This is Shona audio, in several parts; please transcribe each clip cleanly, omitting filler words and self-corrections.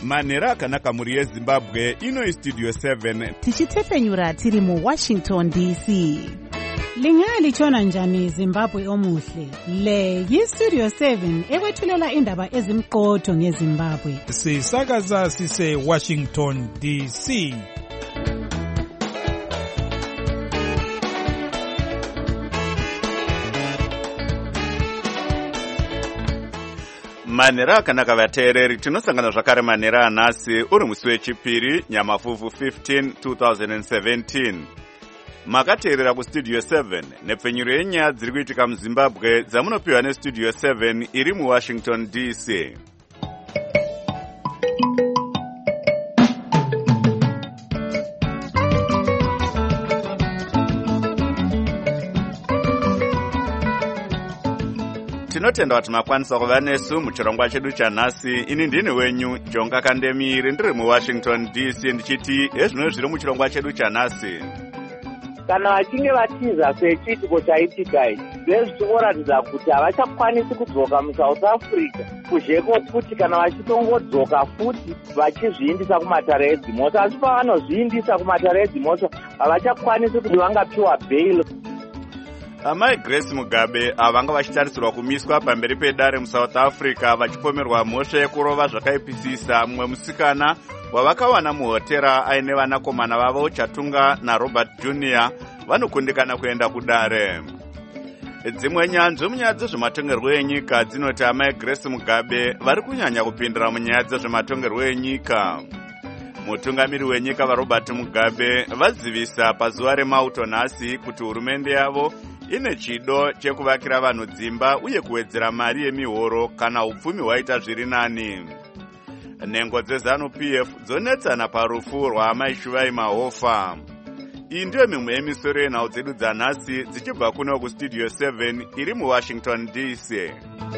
manhero akanaka mhuri yezimbabwe. Ino Studio 7 tichitepfenyura tiri muWashington DC. Lingalitshona njani Zimbabwe omuhle? Le yiStudio 7 ekwethulela indaba ezimqotho ngeZimbabwe. Sisakaza sise Washington DC. manhero akanaka vateereri, tinosangana zvakare manhero anhasi uri musi wechipiri nyamafuvhu 15 2017. Makateerera kuStudio 7 nepfenyuro yenyaya dziri kuitika muZimbabwe dzamunopiwa neStudio 7 iri muWashington DC. Tinotenda kuti makwanisa kuva nesu muchirongwa chedu chanhasi. Ini ndini wenyu Jonga Kandemiri, ndiri muWashington DC, ndichiti ezvino zviri muchirongwa chedu chanhasi. Kana vachinge vatiza sechiitiko chaitika ichi, zvichinoratidza kuti havachakwanisi kudzoka muSouth Africa, kuzheko kuti kana vachitongodzoka futi vachizviindisa kumatare edzimotso, asi pavanozviindisa kumatare edzimotso havachakwanisi kuti vangapiwa bail. Amai Grace Mugabe vanga vachitarisirwa kumiswa pamberi pedare muSouth Africa vachipomerwa mhosva yekurova zvakaipisisa mumwe musikana wavakawana muhotera aine vanakomana vavo Chatunga naRobert Jr. vanokundikana kuenda kudare. Dzimwe nyanzvi munyaya dzezvematongerwo enyika dzinoti amai Grace Mugabe vari kunyanya kupindira munyaya dzezvematongerwo enyika. Mutungamiri wenyika vaRobert Mugabe vazivisa pazuva remauto nhasi kuti hurumende yavo ine chido chekuvakira vanhu dzimba uye kuwedzera mari yemihoro kana upfumi hwaita zviri nani. Nhengo dzeZANU-PF dzonetsana parufu rwaamai Shuvai Mahofa. Iyi ndiyo mimwe yemisoro yenhau dzedu dzanhasi dzichibva kuno kuStudio 7 iri muWashington DC.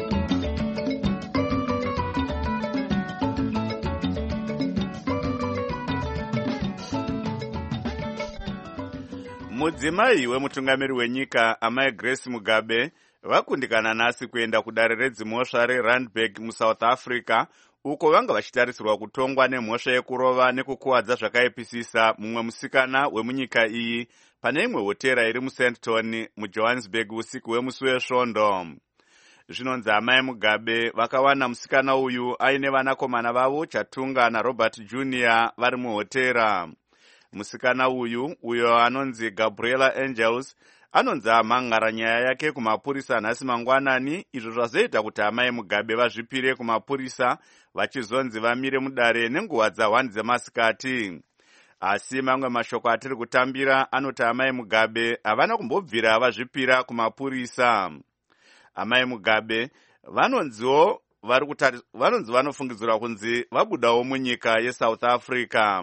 Mudzimai wemutungamiri wenyika amai Grace Mugabe vakundikana nhasi kuenda kudare redzimhosva reRandburg muSouth Africa, uko vanga vachitarisirwa kutongwa nemhosva yekurova nekukuwadza zvakaipisisa mumwe musikana wemunyika iyi pane imwe hotera iri muSandton muJohannesburg usiku wemusi wesvondo. Zvinonzi amai Mugabe vakawana musikana uyu aine vanakomana vavo Chatunga naRobert Jr. vari muhotera. Musikana uyo anonzi Gabriela Angels anonzi amhangara nyaya yake kumapurisa nhasi mangwanani, izvo zvazoita kuti amai Mugabe vazvipire kumapurisa vachizonzi vamire mudare nenguva dza1 dzemasikati. Asi mamwe mashoko atiri kutambira anoti amai Mugabe havana kumbobvira vazvipira kumapurisa. Amai Mugabe vanonzi vanofungidzirwa kunzi vabudawo munyika yeSouth Africa.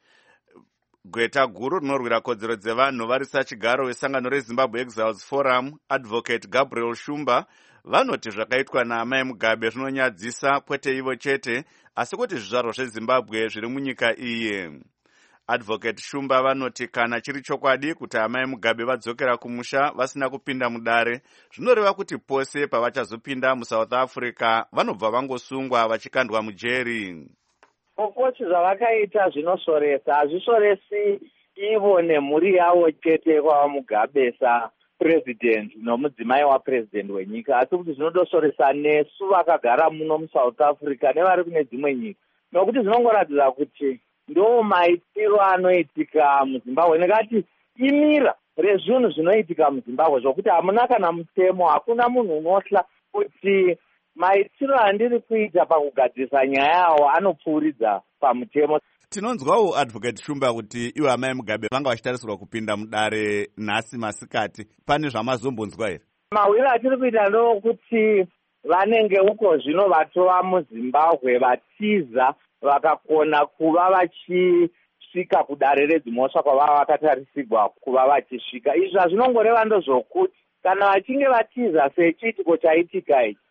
Gweta guru rinorwira kodzero dzevanhu varisa chigaro wesangano reZimbabwe Exiles Forum, Advocate Gabriel Shumba, vanoti zvakaitwa naamai Mugabe zvinonyadzisa kwete ivo chete, asi kuti zvizvarwa zveZimbabwe zviri munyika iyi. Advocate Shumba vanoti kana chiri chokwadi kuti amai Mugabe vadzokera kumusha vasina kupinda mudare, zvinoreva kuti pose pavachazopinda muSouth Africa vanobva vangosungwa vachikandwa mujeri. Okochi zvavakaita zvinosoresa, hazvisoresi ivo nemhuri yavo chete kwava Mugabe sapresident nomudzimai wapresident wenyika, asi kuti zvinodosoresa nesu vakagara muno muSouth Africa nevari kune dzimwe nyika, nokuti zvinongoratidza kuti ndo maitiro anoitika muZimbabwe, nekati imira rezvinhu zvinoitika muZimbabwe zvokuti hamuna kana mutemo, hakuna munhu unohla kuti maitiro andiri kuita pakugadzisa nyaya yawo anopfuuridza pamutemo. Tinonzwawo Advocate Shumba kuti ivo amai Mugabe vanga vachitarisirwa kupinda mudare nhasi masikati. Pane zvamazombonzwa here? Mahwiro atiri kuita ndokuti vanenge uko zvino vatova muZimbabwe vatiza vakakona kuva vachisvika kudare redzimhosva kwavava vakatarisigwa kuva vachisvika. Izvi hazvinongoreva ndozvokuti kana vachinge vatiza sechiitiko chaitika ichi,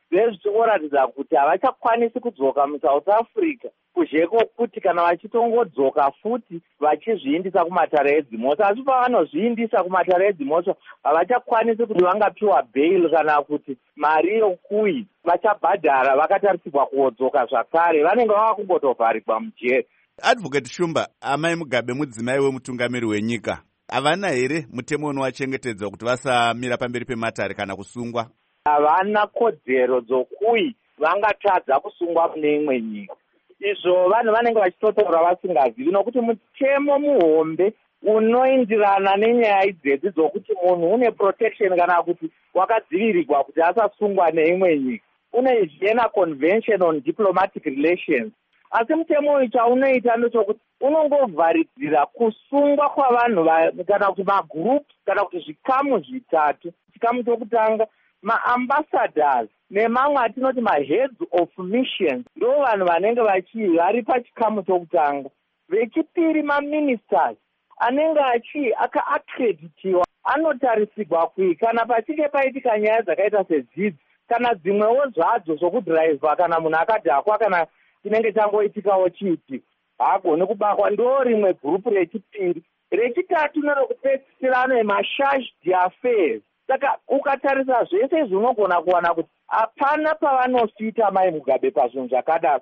zvezvichioratidza kuti havachakwanisi kudzoka muSouth Africa, kuzheko kuti kana vachitongodzoka futi vachizviindisa kumatare edzimhosva, asi pavanozviindisa kumatare edzimhosva havachakwanisi kuti vangapiwa bail kana kuti mari yokui vachabhadhara vakatarisirwa kuodzoka zvakare, vanenge vava kungotovharigwa mujeri. Advocate Shumba, amai Mugabe mudzimai wemutungamiri wenyika, havana here mutemo unovachengetedza kuti vasamira pamberi pematare kana kusungwa? Havana kodzero dzokui vangatadza kusungwa mune imwe nyika. Izvo vanhu vanenge vachitotaura vasingazivi, nokuti mutemo muhombe unoindirana nenyaya idzedzi dzokuti munhu une protection kana kuti wakadzivirirwa kuti asasungwa neimwe nyika. Une Vienna Convention on Diplomatic Relations. Asi mutemo uyu chaunoita ndechokuti unongovharidzira kusungwa kwavanhu kana kuti magroup kana kuti zvikamu zvitatu. Chikamu chokutanga, maambassadors nemamwe atinoti maheads of missions ndo vanhu vanenge vari pachikamu chokutanga. Vechipiri, maministers anenge akaaccreditiwa anotarisirwa kana pachinge paitika nyaya dzakaita sedzidzi kana dzimwewo zvadzo zvokudhiraivha, kana munhu akadhakwa kana chinenge changoitikawo chiiti haagoni kubakwa, ndo rimwe gurupu rechipiri. Rechitatu nerokupedzisira ano macharge d'affaires. Saka ukatarisa zvese izvi unogona kuwana kuti hapana pavanosvita mai Mugabe pazvinhu zvakadaro.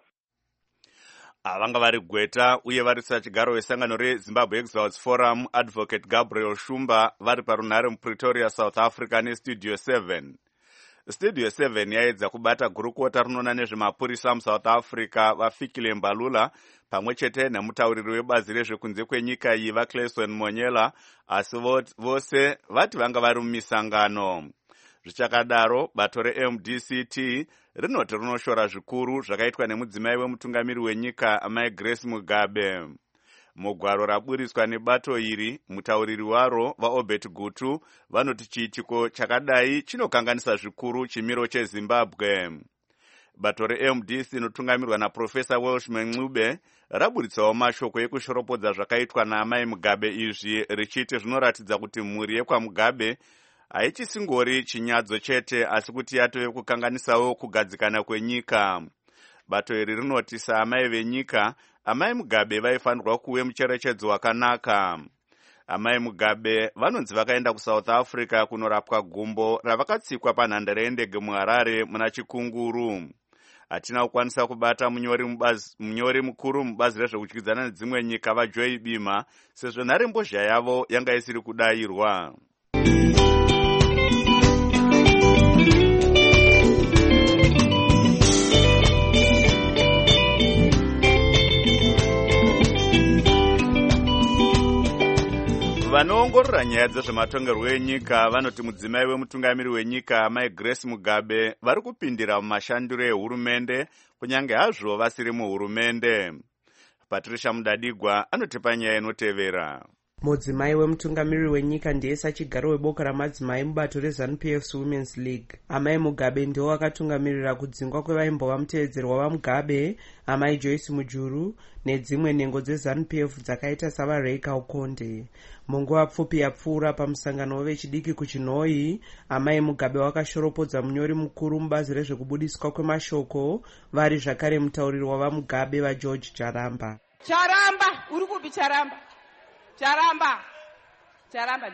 Vanga vari Gweta uye vari sachigaro wesangano reZimbabwe Exiles Forum, Advocate Gabriel Shumba, vari parunhare muPretoria, South Africa neStudio 7. Studio 7 yaedza kubata gurukota rinoona nezvemapurisa muSouth Africa vaFikile Mbalula pamwe chete nemutauriri webazi rezvekunze kwenyika iyi vaClayson Monyela, asi vose vati vanga vari mumisangano. Zvichakadaro, bato reMDCT rinoti rinoshora zvikuru zvakaitwa nemudzimai wemutungamiri wenyika amai Grace Mugabe. Mugwaro raburiswa nebato iri, mutauriri waro vaObert Gutu vanoti chiitiko chakadai chinokanganisa zvikuru chimiro cheZimbabwe. Bato reMDC inotungamirwa naProfesa Welshman Ncube raburitsawo mashoko ekushoropodza zvakaitwa naamai Mugabe izvi, richiti zvinoratidza kuti mhuri yekwaMugabe haichisingori chinyadzo chete asi kuti yatove kukanganisawo kugadzikana kwenyika. Bato iri rinoti saamai venyika, amai Mugabe vaifanirwa kuve mucherechedzo wakanaka. Amai Mugabe vanonzi vakaenda kuSouth Africa kunorapwa gumbo ravakatsikwa panhandare yendege muHarare muna Chikunguru. Hatina kukwanisa kubata munyori mukuru mubazi rezvekudyidzana nedzimwe nyika vaJoy Bima, sezvo nharembozha yavo yanga isiri kudayirwa. Vanoongorora nyaya dzezvematongerwo enyika vanoti mudzimai wemutungamiri wenyika amai Grace Mugabe vari kupindira mumashandiro ehurumende kunyange hazvo vasiri muhurumende. Patricia Mudadigwa anotipa nyaya inotevera. Mudzimai wemutungamiri wenyika ndiye sachigaro weboka ramadzimai mubato reZANU-PF's Women's League. Amai Mugabe ndiwo akatungamirira kudzingwa kwevaimbova mutevedzerwa vaMugabe, amai Joyce Mujuru nedzimwe nhengo dzeZANU-PF dzakaita savaReika Ukonde. Munguva pfupi yapfuura pamusangano wevechidiki kuChinoi, amai Mugabe wakashoropodza munyori mukuru mubazi rezvekubudiswa kwemashoko, vari zvakare mutauriri wavaMugabe vaGeorge Charamba. Charamba, uri kupi Charamba? Charamba,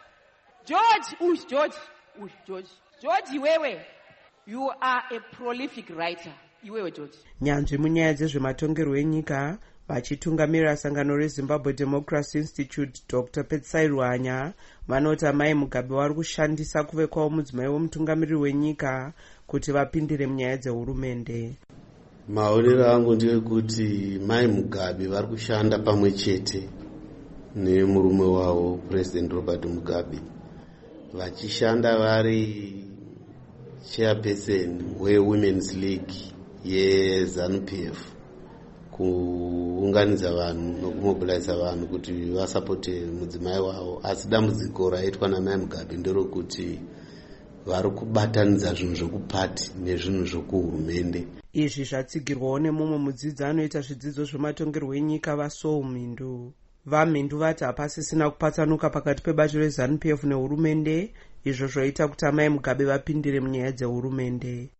George, iwewe, you are a prolific writer. Iwewe George. Nyanzvi munyaya dzezvematongerwo enyika vachitungamirira sangano reZimbabwe Democracy Institute Dr. Petsai Ruhanya vanoti amai Mugabe vari kushandisa kuve kwavo mudzimai wemutungamiriri wenyika kuti vapindire munyaya dzehurumende. Maonero angu ndeyekuti mai Mugabe vari kushanda pamwe chete nemurume wavo President Robert Mugabe, vachishanda vari chairperson weWomen's League yeZANU-PF, kuunganidza vanhu nokumobiliza vanhu kuti vasapote mudzimai wavo. Asi dambudziko raitwa namai Mugabe nderokuti vari kubatanidza zvinhu zvekupati nezvinhu zvekuhurumende. Izvi zvatsigirwawo nemumwe mudzidzi anoita zvidzidzo zvematongerwo enyika vaSoul Mhindu. VaMhindu vati hapasisina kupatsanuka pakati pebato reZANU-PF nehurumende, izvo zvoita kuti amai Mugabe vapindire munyaya dzehurumende.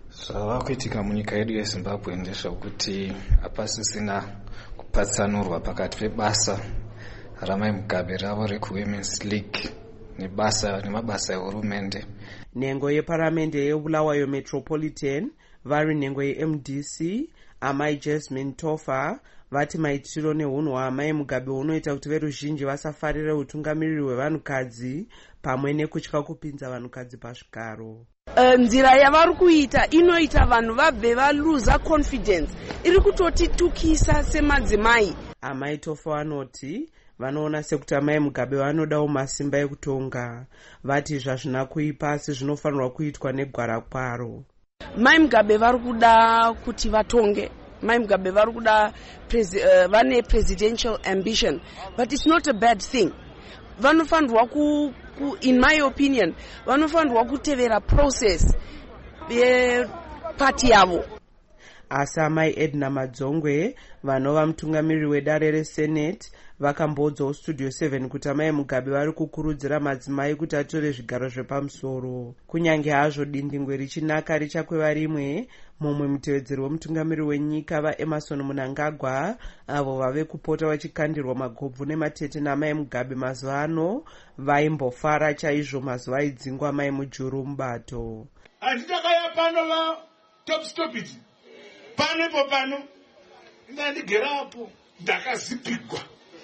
Zvavakuitika munyika yedu yeZimbabwe ndezvekuti hapasisina kupatsanurwa pakati pebasa raMai Mugabe ravo reku-Women's League nemabasa ehurumende. Nhengo yeparamende yeBulawayo Metropolitan vari nhengo yeMDC amai Jasmine Tofa vati maitiro neunhu hwaMai Mugabe hunoita kuti veruzhinji vasafarire utungamiriri hwevanhukadzi pamwe nekutya kupinza vanhukadzi pazvigaro. Nzira yavari kuita inoita vanhu vabve valuza confidence, iri kutotitukisa semadzimai. Amai Tofa vanoti vanoona sekuti amai Mugabe vanodawo masimba ekutonga, vati zvazvina kuipa asi zvinofanirwa kuitwa negwara kwaro. Mai Mugabe vari kuda kuti vatonge. Mai Mugabe vari kuda vane presidential ambition, but it's not a bad thing. Vanofanirwa in my opinion, vanofanirwa kutevera process yepati yavo. Asi amai Edna Madzongwe vanova mutungamiriri wedare reSenate vakamboudzawo Studio 7 kuti amai Mugabe vari kukurudzira madzimai kuti atore zvigaro zvepamusoro. Kunyange hazvo dindingwe richinaka richakweva rimwe, mumwe mutevedzeri wemutungamiriri wenyika vaEmerson Mnangagwa avo vave kupota vachikandirwa magobvu nematete naamai Mugabe mazuva ano vaimbofara chaizvo mazuva aidzingwa mai Mujuru mubato. Handidakaya pano va top stop it. Panepo pano ndandigerapo ndakazipigwa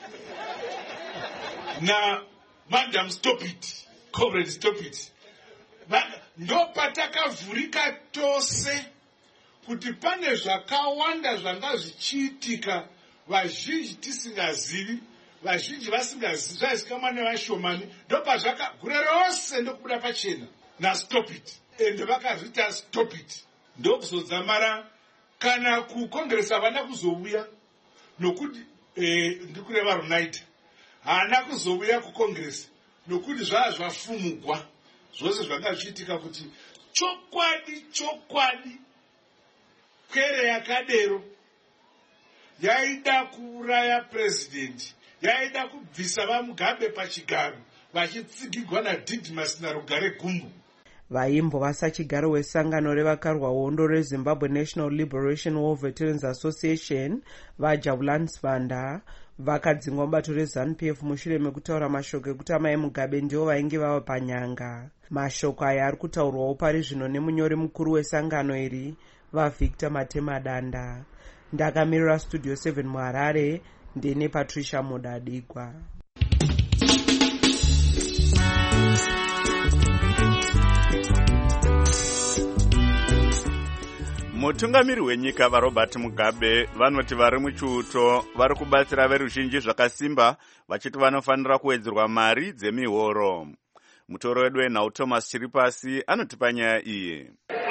na Madam Stop It, Comrade Stop It. Ndopatakavhurika tose kuti pane zvakawanda zvanga zvichiitika vazhinji tisingazivi, vazhinji vasingazivi, zvaizikamwa nevashomani. Ndopazvakagura rose ndokubuda pachena na Stop It. Ende vakazvita Stop It. Ndokuzodzamara kana kuCongress havana kuzouya nokuti ndikureva Runaita haana kuzouya kuCongress nokuti zvafumugwa zvose zvanga zvichiitika kuti chokwadi kwere yakadero yaida kuuraya president, yaida kubvisa vaMugabe pachigaro vachitsigirwa naDidmus naRugare Gumbo. Vaimbovasa chigaro wesangano revakarwa hondo reZimbabwe National Liberation War Veterans Association vaJabulani Sibanda vakadzingwa mubato reZANU-PF mushure mekutaura mashoko ekuti amai Mugabe ndivo vainge vava panyanga. Mashoko aya ari kutaurwawo pari zvino nemunyori mukuru wesangano iri vaVictor Matemadanda. Ndakamirira Studio 7 muHarare ndine Patricia Mudadigwa. Mutungamiri wenyika vaRobert Mugabe vanoti vari muchiuto vari kubatsira veruzhinji zvakasimba vachiti vanofanira kuwedzerwa mari dzemihoro. Mutoro wedu wenhau Thomas Chiripasi anotipa nyaya iyi.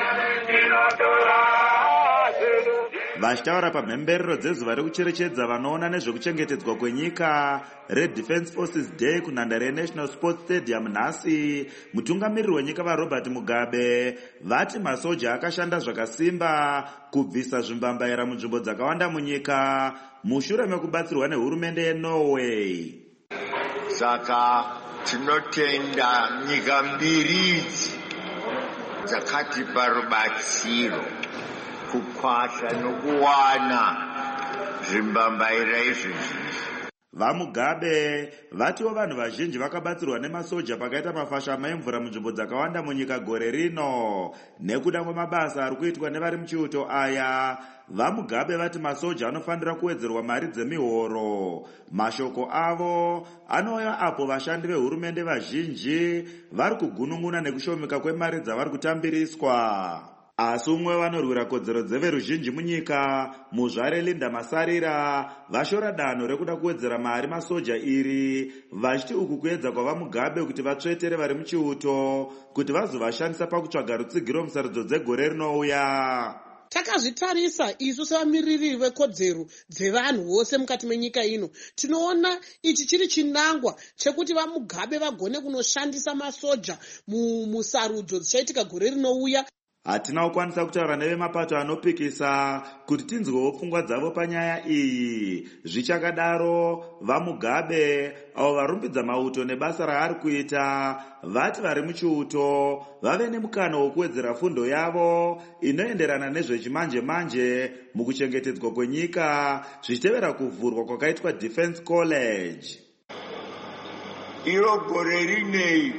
Vachitaura pamhemberero dzezuva rekucherechedza vanoona nezvekuchengetedzwa kwenyika reDefence Forces Day kunhandare yeNational Sports Stadium nhasi, mutungamiriri wenyika vaRobert Mugabe vati masoja akashanda zvakasimba kubvisa zvimbambaira munzvimbo dzakawanda munyika mushure mekubatsirwa nehurumende yeNorway. Saka tinotenda nyika mbiri idzi dzakatipa rubatsiro kukwasha nokuwana zvimbambaira izvizvi. VaMugabe vatiwo vanhu vazhinji vakabatsirwa nemasoja pakaita mafashama emvura munzvimbo dzakawanda munyika gore rino nekuda kwemabasa ari kuitwa nevari muchiuto aya. VaMugabe vati masoja anofanira kuwedzerwa mari dzemihoro. Mashoko avo anouya apo vashandi vehurumende vazhinji vari kugunun'una nekushomeka kwemari dzavari kutambiriswa. Asi umwe vanorwira kodzero dzeveruzhinji munyika muzvare Linda Masarira vashora danho rekuda kuwedzera mari masoja iri vachiti uku kuedza kwavaMugabe kuti vatsvetere vari muchiuto kuti vazovashandisa pakutsvaga rutsigiro musarudzo dzegore rinouya. Takazvitarisa isu sevamiririri vekodzero dzevanhu vose mukati menyika ino, tinoona ichi chiri chinangwa chekuti vaMugabe vagone kunoshandisa masoja musarudzo dzichaitika gore rinouya. hatina kukwanisa kutaura nevemapato anopikisa kuti tinzwewo pfungwa dzavo panyaya iyi. Zvichakadaro, vaMugabe avo varumbidza mauto nebasa raari kuita vati vari muchiuto vave nemukana wokuwedzera fundo yavo inoenderana nezvechimanje-manje mukuchengetedzwa kwenyika zvichitevera kuvhurwa kwakaitwa Defence College. Iro gore rinei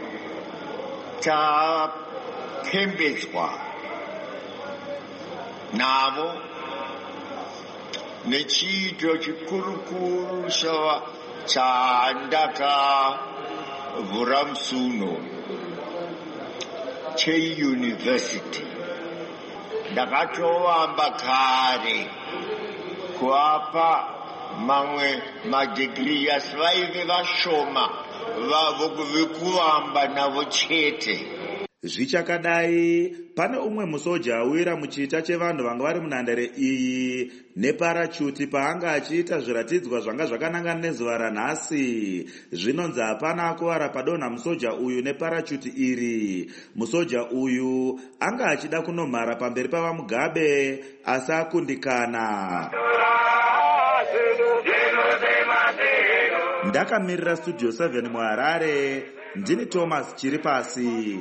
tapembedzwa navo nechiito chikurukuru chandakavhura musuno cheuniversity. Ndakatovamba kare kuapa mamwe madegree asi vaive vashoma vavo vekuvamba navo chete. Zvichakadai, pane umwe musoja awira muchiita chevanhu vanga vari munhandare iyi neparachuti paanga achiita zviratidzwa zvanga zvakanangana nezuva ranhasi. Zvinonzi hapana akuvara padonha musoja uyu neparachuti iri. Musoja uyu anga achida kunomhara pamberi pavaMugabe asi akundikana. Ndakamirira Studio 7 muHarare, ndini Thomas Chiripasi.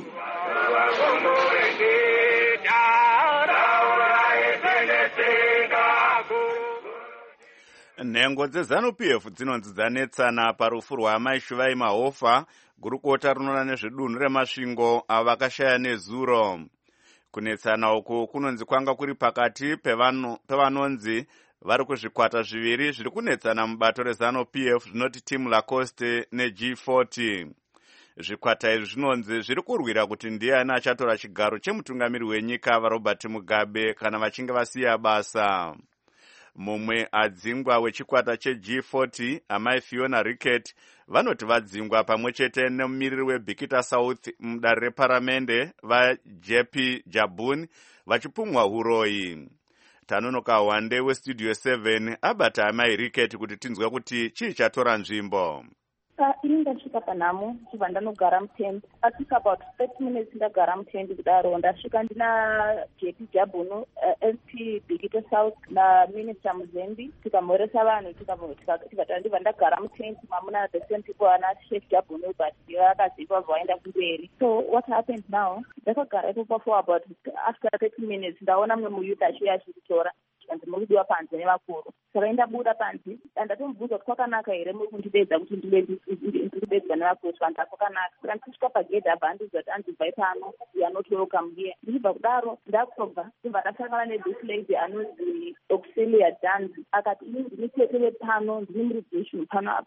Nhengo dzeZANU-PF dzinonzi dzanetsana parufu rwaamai Shuvai Mahofa, gurukota rinoona nezvedunhu remasvingo avo vakashaya nezuro. Kunetsana uku kunonzi kwanga kuri pakati pevanonzi vari kuzvikwata zviviri zviri kunetsana mubato reZANU-PF zvinoti Team Lacoste neG40. Zvikwata izvi zvinonzi zviri kurwira kuti ndiani achatora chigaro chemutungamiri wenyika vaRobert Mugabe kana vachinge vasiya basa. Mumwe adzingwa wechikwata cheG40, amai Fiona Rickett, vanoti vadzingwa pamwe chete nemumiriri weBikita South mudare reparamende vaJP Jabun vachipumwa uroi. Tanonoka Wande weStudio 7 abata amai Rickett kuti tinzwe kuti chii chatora nzvimbo. Ini ndasvika panhamo chibva ndanogara mutendi. Asvika about 30 minutes ndagara mutendi kudaro ndasvika ndina JP Jabunu, SP Bikita South naMinister Muzembi tikamhoresa vanhu tikati ndibva ndagara mutendi mamuna the same people ana Chef Jabunu but vakaziva vaenda kumberi. So what happened now, ndakagara ipopo for about after 30 minutes ndaona mumwe muyuth achiuya achikutora ndinokudiwa panze nevakuru. Saka ndabuda panze ndatomubvunza kuti kwakanaka here muri kundibedza kuti ndibedzwa nevakuru vanhu kwakanaka. Saka ndichisvika pagedhi abva andiudza kuti andibvai pano, you are not welcome here. Ndichibva kudaro ndakobva ndibva ndasangana nethis lady anonzi Auxilia Danzi akati ini ndini tete vepano ndini murigation pano apa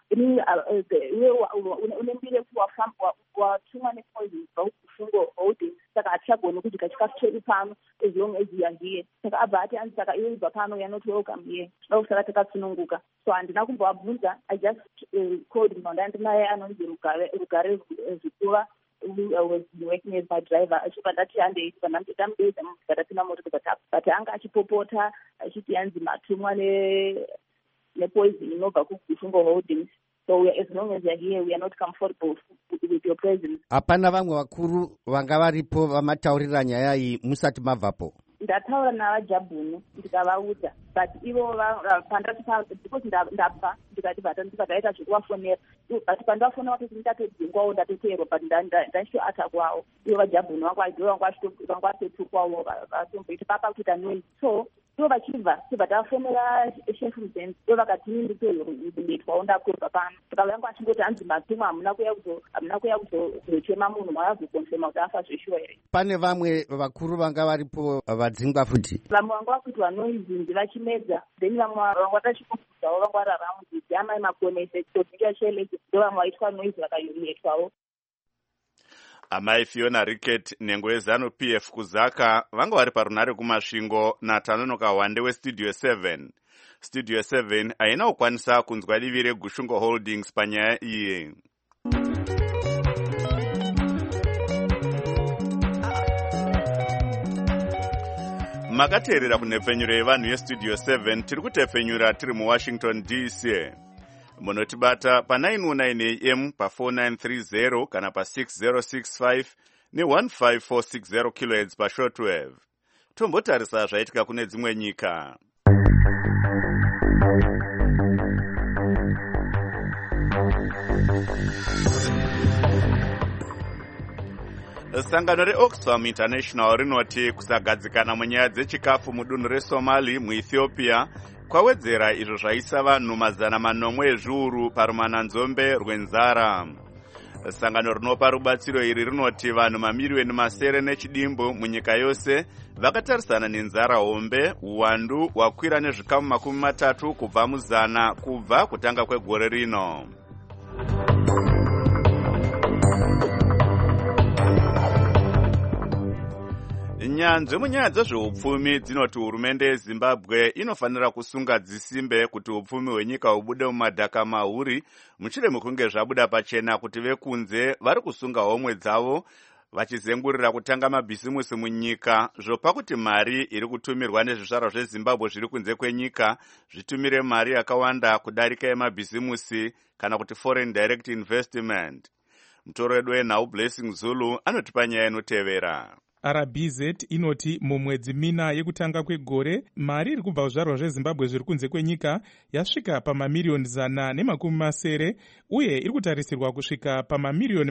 iwe une mbiri watumwa nepoison vakufungo holding saka hatichagoni kudya chikafu chedu pano as long as you are here. Saka abva ati anzi saka iwe ibva pano, you are not welcome here. Ndokusaka takatsununguka. So handina kumbovabvunza, I just called mhondandi naye anonzi Rugare Zikuva who was working as my driver. Achibva ndati handei ndamubedza mukatapinda motokari but anga achipopota achiti yanzi matumwa nepoison inobva kufungo holdings. So as long as you are here, we are not comfortable with your presence. Hapana vamwe vakuru vanga varipo vamataurira nyaya iyi musati mabvapo? Ndataura navaJabhunu ndikavaudza but ivo pandati because ndabva ndikataita zvekuvafonera but pandafonera kuti ndatedzingwawo ndatoteerwa but ndachitoatakwawo ivo vaJabhunu vanga vatotukwawo vatomboita papa kuita noise. So ivo vachibva tibva tafonera Chef Muzembi ivo vakati nditoletwawo ndakurwa pano. Saka vanga vachingoti hanzi matumwa hamuna kuya kuzochema munhu mavazokonfema kuti afa zveshuwa here. Pane vamwe vakuru vanga varipo vadzingwa futi? Vamwe vanga vakuitwa noizinzi vachimedza, then vamwe vanga vachikubvudzawo vanga vari around amai makonese todzinga chelezi ndo vamwe vaitwa noizi vakaletwawo. Amai Fiona Rickett, nhengo yeZANU-PF kuzaka, vanga vari parunhare kumasvingo naTanonoka Wande weStudio 7. Studio 7 haina kukwanisa kunzwa divi reGushungo Holdings panyaya iyi. Makateerera kunhepfenyuro yevanhu yeStudio 7 tiri kutepfenyura tiri muWashington DC. Munotibata pa 909 AM pa 4930 kana pa 6065 ne15460 kHz pashortwave. Tombotarisa zvaitika kune dzimwe nyika. Sangano reOxfam International rinoti kusagadzikana munyaya dzechikafu mudunhu reSomali muEthiopia kwawedzera izvo zvaisa vanhu 400 ezviuru parumananzombe rwenzara. Sangano rinopa rubatsiro iri rinoti vanhu mamiliyoni 7 munyika yose vakatarisana nenzara hombe, uwandu hwakwira nezvikamu 30 kubva muzana kubva kutanga kwegore rino. Nyanzvi munyaya dzezveupfumi dzinoti hurumende yeZimbabwe inofanira kusunga dzisimbe kuti upfumi hwenyika hubude mumadhaka mahuri mushure mekunge zvabuda pachena kuti vekunze vari kusunga homwe dzavo vachizengurira kutanga mabhisimusi munyika zvopa kuti mari iri kutumirwa nezvizvarwa zveZimbabwe zviri kunze kwenyika zvitumire mari yakawanda kudarika yemabhisimusi kana kuti foreign direct investment. Mutoro wedu wenhau Blessing Zulu anotipa nyaya inotevera. RBZ inoti mumwedzi mina yekutanga kwegore mari iri kubva kuzvarwa zveZimbabwe zviri kunze kwenyika yasvika pamamiliyoni 170 uye iri kutarisirwa kusvika pamamiliyoni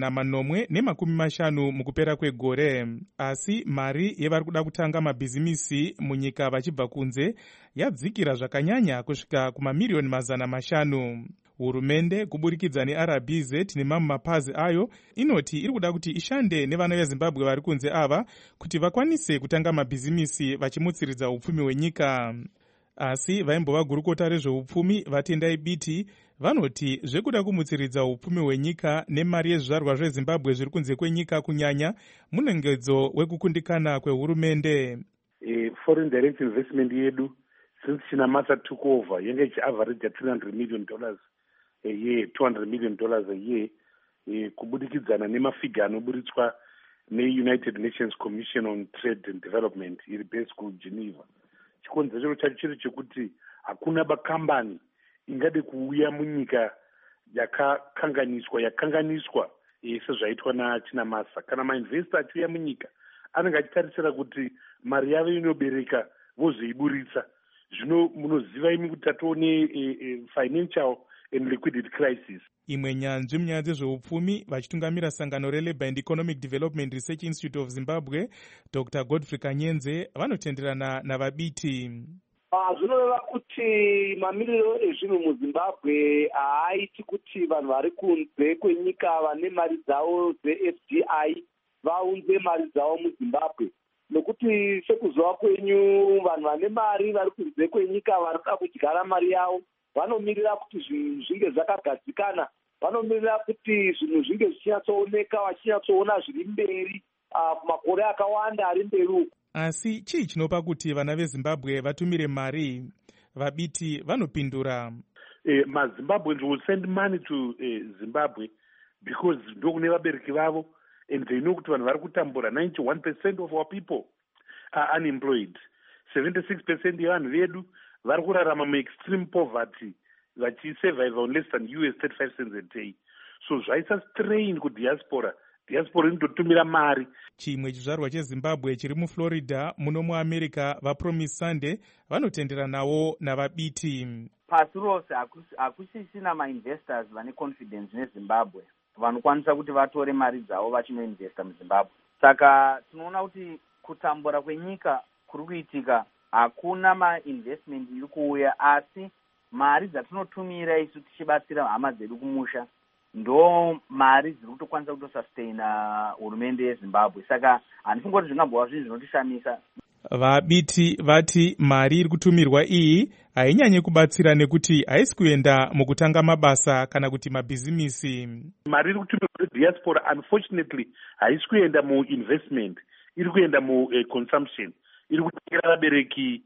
450 mukupera kwegore. Asi mari yevari kuda kutanga mabhizimisi munyika vachibva kunze yadzikira zvakanyanya kusvika kumamiliyoni 500. Hurumende kuburikidza neRBZ nemamwe mapazi ayo inoti iri kuda kuti ishande nevana veZimbabwe vari kunze ava kuti vakwanise kutanga mabhizimisi vachimutsiridza upfumi hwenyika. Asi vaimbova gurukota rezveupfumi vatendai biti vanoti zvekuda kumutsiridza upfumi hwenyika nemari yezvizvarwa zveZimbabwe zviri kunze kwenyika kunyanya munongedzo wekukundikana kwehurumende. Foreign direct investment yedu since Chinamasa took over yenge ichiaverage $300 million a year, $200 million a year, kubudikidzana nemafiga anoburitswa ne-United Nations Commission on Trade and Development iri based kuGeneva. Chikonzero chacho chiri chekuti hakuna bakambani ingade kuuya munyika yakanganiswa sezvaitwa naChinamasa. Kana mainvestor achiuya munyika anenge achitarisira kuti mari yavo inobereka vozoiburitsa. Zvino munoziva imi kuti tatoone financial and liquidity crisis. Imwe nyanzvi munyaya dzezveupfumi vachitungamira sangano reLabour and Economic Development Research Institute of Zimbabwe, Dr. Godfrey Kanyenze vanotenderana navabiti. Zvinoreva kuti mamiliyoni ezvinhu muZimbabwe haaiti kuti vanhu vari kunze kwenyika vane mari dzavo dzeFDI vaunze mari dzavo muZimbabwe. Nokuti sekuzova kwenyu vanhu vane mari vari kunze kwenyika vari kuda kudyara mari yavo vanomirira kuti zvinhu zvinge zvakagadzikana, vanomirira kuti zvinhu zvinge zvichinyatsooneka vachinyatsoona zviri mberi makore akawanda ari mberi uku. Asi chii chinopa kuti vana veZimbabwe vatumire mari? Vabiti vanopindura. MaZimbabweans will send money to Zimbabwe because ndokune vabereki vavo and they know kuti vanhu vari kutambura. 91% of our people are unemployed. 76% yevanhu vedu vari kurarama muextreme poverty vachisurvive on less than US 35 cents a day. So zvaisa strain kudiaspora. Diaspora inototumira mari. Chimwe chizvarwa cheZimbabwe chiri muFlorida muno muAmerica vaPromise Sunday vanotendera nawo navabiti. Pasi rose hakusisina mainvestors vane confidence neZimbabwe vanokwanisa kuti vatore mari dzavo vachinoinvesta muZimbabwe. Saka tinoona kuti kutambura kwenyika kuri kuitika, hakuna mainvestment iri kuuya, asi mari dzatinotumira isu tichibatsira hama dzedu kumusha ndo mari dziri kutokwanisa kutosustaina hurumende yeZimbabwe. Saka handifungi kuti zvingambova zvinhu zvinotishamisa. Vabiti vati mari iri kutumirwa iyi hainyanye kubatsira nekuti haisi kuenda mukutanga mabasa kana kuti mabhizimisi. Mari iri kutumirwa diaspora unfortunately haisi kuenda muinvestment, iri kuenda muconsumption. Iri kutengera vabereki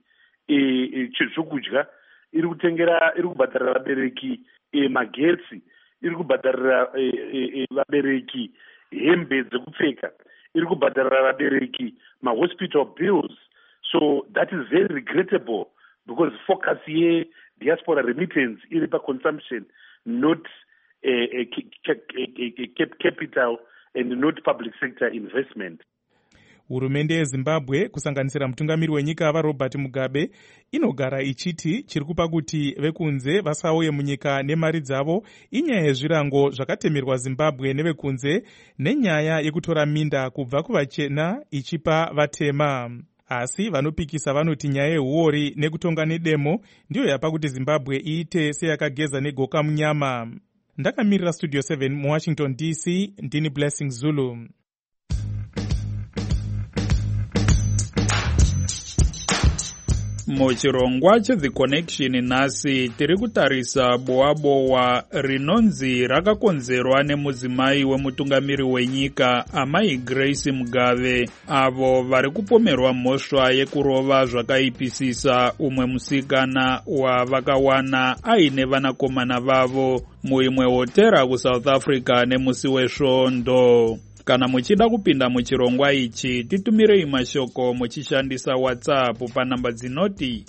zvokudya, iri kubhadharira vabereki magetsi, iri kubhadharira vabereki hembe dzekupfeka, iri kubhadharira vabereki mahospital bills. So that is very regrettable because focus diaspora remittance iri pa consumption, not capital and not public sector investment. Hurumende yeZimbabwe kusanganisira mutungamiri wenyika vaRobert Mugabe inogara ichiti chiri kupa kuti vekunze vasauye munyika nemari dzavo inyaya yezvirango zvakatemerwa Zimbabwe nevekunze nenyaya yekutora minda kubva kuvachena ichipa vatema. Asi vanopikisa vanoti nyaya yehuori nekutonga nedemo ndiyo yapa kuti Zimbabwe iite seyakageza negoka munyama. Ndakamirira Studio 7 muWashington DC, ndini Blessing Zulu. Muchirongwa cheThe Connection nhasi tiri kutarisa bowabowa rinonzi rakakonzerwa nemudzimai wemutungamiri wenyika amai Grace Mugabe, avo vari kupomerwa mhosva yekurova zvakaipisisa umwe musikana wavakawana aine vanakomana vavo muimwe hotera kuSouth Africa nemusi wesvondo. Kana muchida kupinda muchirongwa ichi, titumirei mashoko muchishandisa WhatsApp panamba dzinoti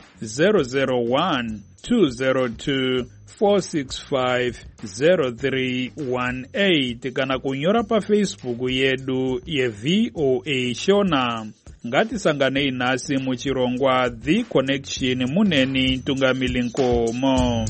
001-202-465-0318 kana kunyora paFacebook yedu yeVOA Shona. Ngatisanganei nhasi muchirongwa The Connection muneni Tungamili Nkomo.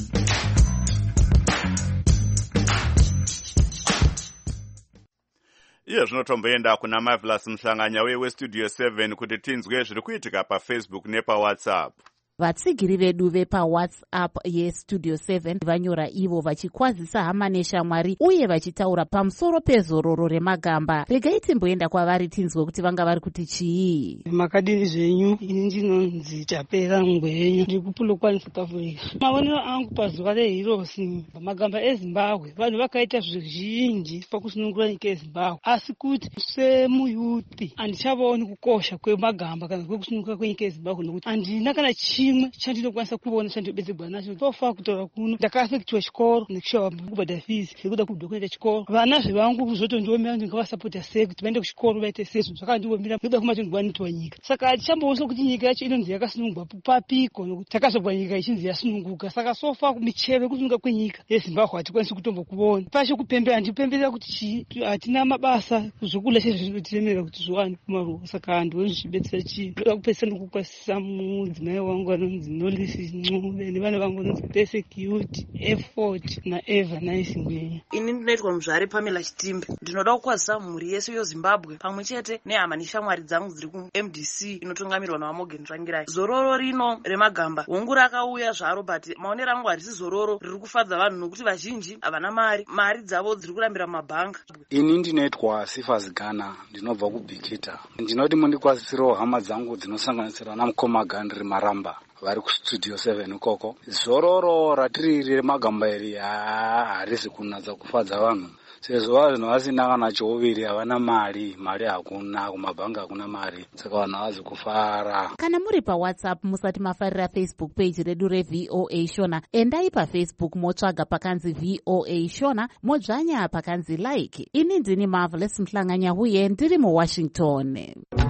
Iye zvinotomboenda kuna Marvelous Mhlanganya weStudio 7 kuti tinzwe zviri kuitika paFacebook nepaWhatsApp. Vatsigiri vedu vepaWhatsApp yeStudio 7 vanyora ivo vachikwazisa hama neshamwari uye vachitaura pamusoro pezororo remagamba. Regai timboenda kwavari tinzwe kuti vanga vari kuti chii. Makadini zvenyu, ini ndinonzi Tapera Ngwenyu, ndiri kuPolokwane South Africa. Maonero angu pazuva reHirosi magamba eZimbabwe, vanhu vakaita zvizhinji pakusunungura nyika yeZimbabwe, asi kuti semuyuthi handichavaoni kukosha kwemagamba kana kwekusununguka kwenyika yeZimbabwe nokuti handina kana chimwe chandinokwanisa kuona chandinobetserwa nacho. Tofa kutaura kuno ndakafekitiwa chikoro nekushawa kubhadhara fees yekuda kubva kuenda chikoro. Vana zvevangu kuzotondiomera ndingavasapota sei kuti vaende kuchikoro vaite sei, zvakandiomera nekuda kwematondiwanitwa nyika. Saka hatichambooniswa kuti nyika yacho inonzi yakasunungurwa papiko nokuti takazobva nyika ichinzi yasununguka. Saka sofa michero yekusununguka kwenyika yeZimbabwe hatikwanisi kutombokuona. Pasho kupembera handipemberera kuti hatina mabasa zvokudya chezvinotiremera kuti zviwane kumaruwa. Saka handioni zvichibetsera chii. Ndoda kupedzisa nokukwasisa mudzimai wangu anonzi Nolisi Ncube nevana vangu vanonzi Persecute, Effort naEva Nice Ngwenyu. Ini ndinoitwa muzvare Pamela Chitimbe. Ndinoda kukwazisa mhuri yese yeZimbabwe pamwe chete nehama neshamwari dzangu dziri kuMDC inotungamirwa naMorgan Tsvangirai. Zororo rino remagamba hongu rakauya zvaro, but maonero angu harisi zororo riri kufadza vanhu nokuti vazhinji havana mari dzavo dziri kurambira mumabhanga. Ini ndinoitwa Sifas Ghana, ndinobva kuBikita. Ndinoti mundikwazisirewo hama dzangu dzinosanganisira namukoma Gandri Maramba vari kuStudio 7 ikoko. Zororo ratiri remagamba iri harisi kunatsa kufadza vanhu, sezvo vanhu vasina kana choviri, havana mari hakuna, kumabhanga hakuna mari, saka vanhu havazi kufara. Kana muri paWhatsApp musati mafarira Facebook page redu reVOA Shona, endai paFacebook motsvaga pakanzi VOA Shona, modzvanya pakanzi like. Ini ndini Marvelous Mhlanganya uye ndiri muWashington.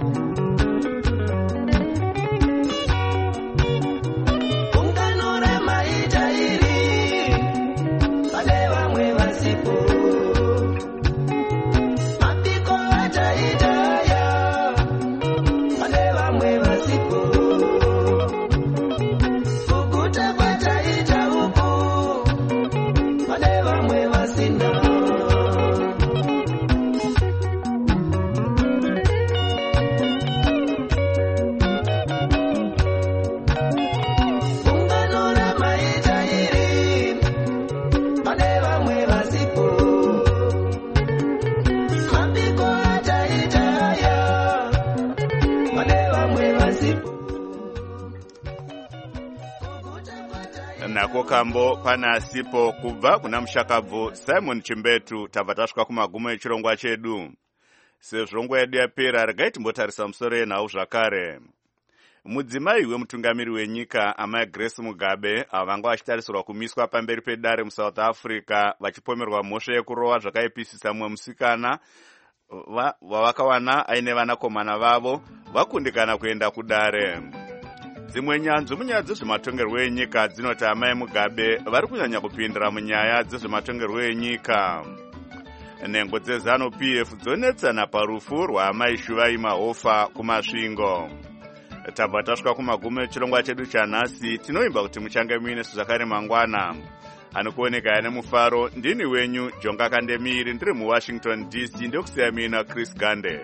Nako kambo pana sipo kubva kuna mushakabvu Simon Chimbetu. Tabva tasvika kumagumo echirongwa chedu. Sezvo yedu yapera, regai timbotarisa musoro yenhau zvakare. Mudzimai wemutungamiri wenyika amai Grace Mugabe vanga vachitarisirwa kumiswa pamberi pedare muSouth Africa vachipomerwa mhosva yekurova zvakaipisisa mumwe musikana wavakawana aine vanakomana vavo vakundikana kuenda kudare. Dzimwe nyanzvi munyaya dzezvematongerwo enyika dzinoti amai Mugabe vari kunyanya kupindira munyaya dzezvematongerwo enyika. nhengo dzeZANU-PF dzonetsana parufu rwaamai Shuvai Mahofa kumasvingo. Tabva tasvika kumagumo echirongwa chedu chanhasi. Tinoimba kuti muchange muine zvakare mangwana. Anokuoneka ane mufaro ndini wenyu Jonga Kandemiri, ndiri muWashington DC. Ndokusiya mina Chris Gande.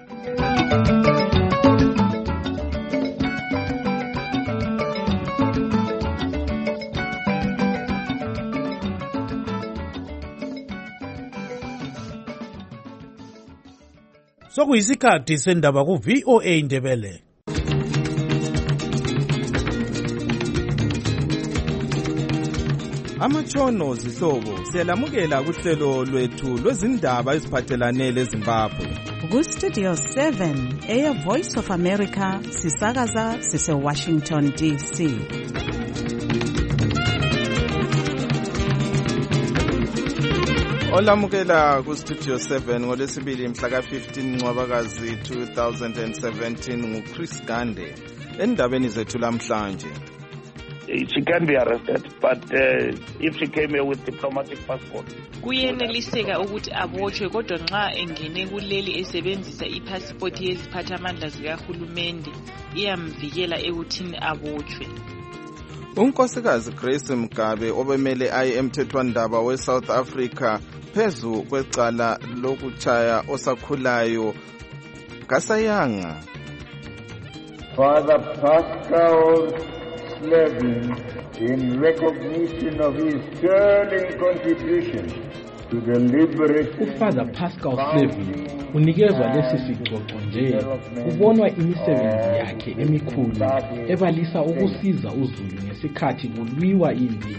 Sokuyisikhathi sendaba ku VOA Ndebele. Amatshono zihlobo siyalamukela kuhlelo lwethu lwezindaba eziphathelane leZimbabwe. Ku Studio 7 Air Voice of America sisakaza sise Washington DC. Olamukela ku Studio 7 ngolesibili mhla ka-15 Ncwabakazi 2017 nguChris Gande. Endabeni zethu lamhlanje. She can be arrested, but if she came here with diplomatic passport. Kuyeneliseka ukuthi abotshwe kodwa nxa engene kuleli esebenzisa ipassport yeziphathamandla zikahulumende iyamvikela ekuthini abotshwe. Unkosikazi Grace Mugabe obemele aye emthethwandaba we-South Africa phezu kwecala lokutshaya osakhulayo Gasayanga. Father Pascal Slevin, in recognition of his sterling contribution to the liberation. Ufather Pascal Slevin unikezwa lesi sicoco nje kubonwa imisebenzi yakhe emikhulu ebalisa ukusiza uZulu ngesikhathi kulwiwa impi.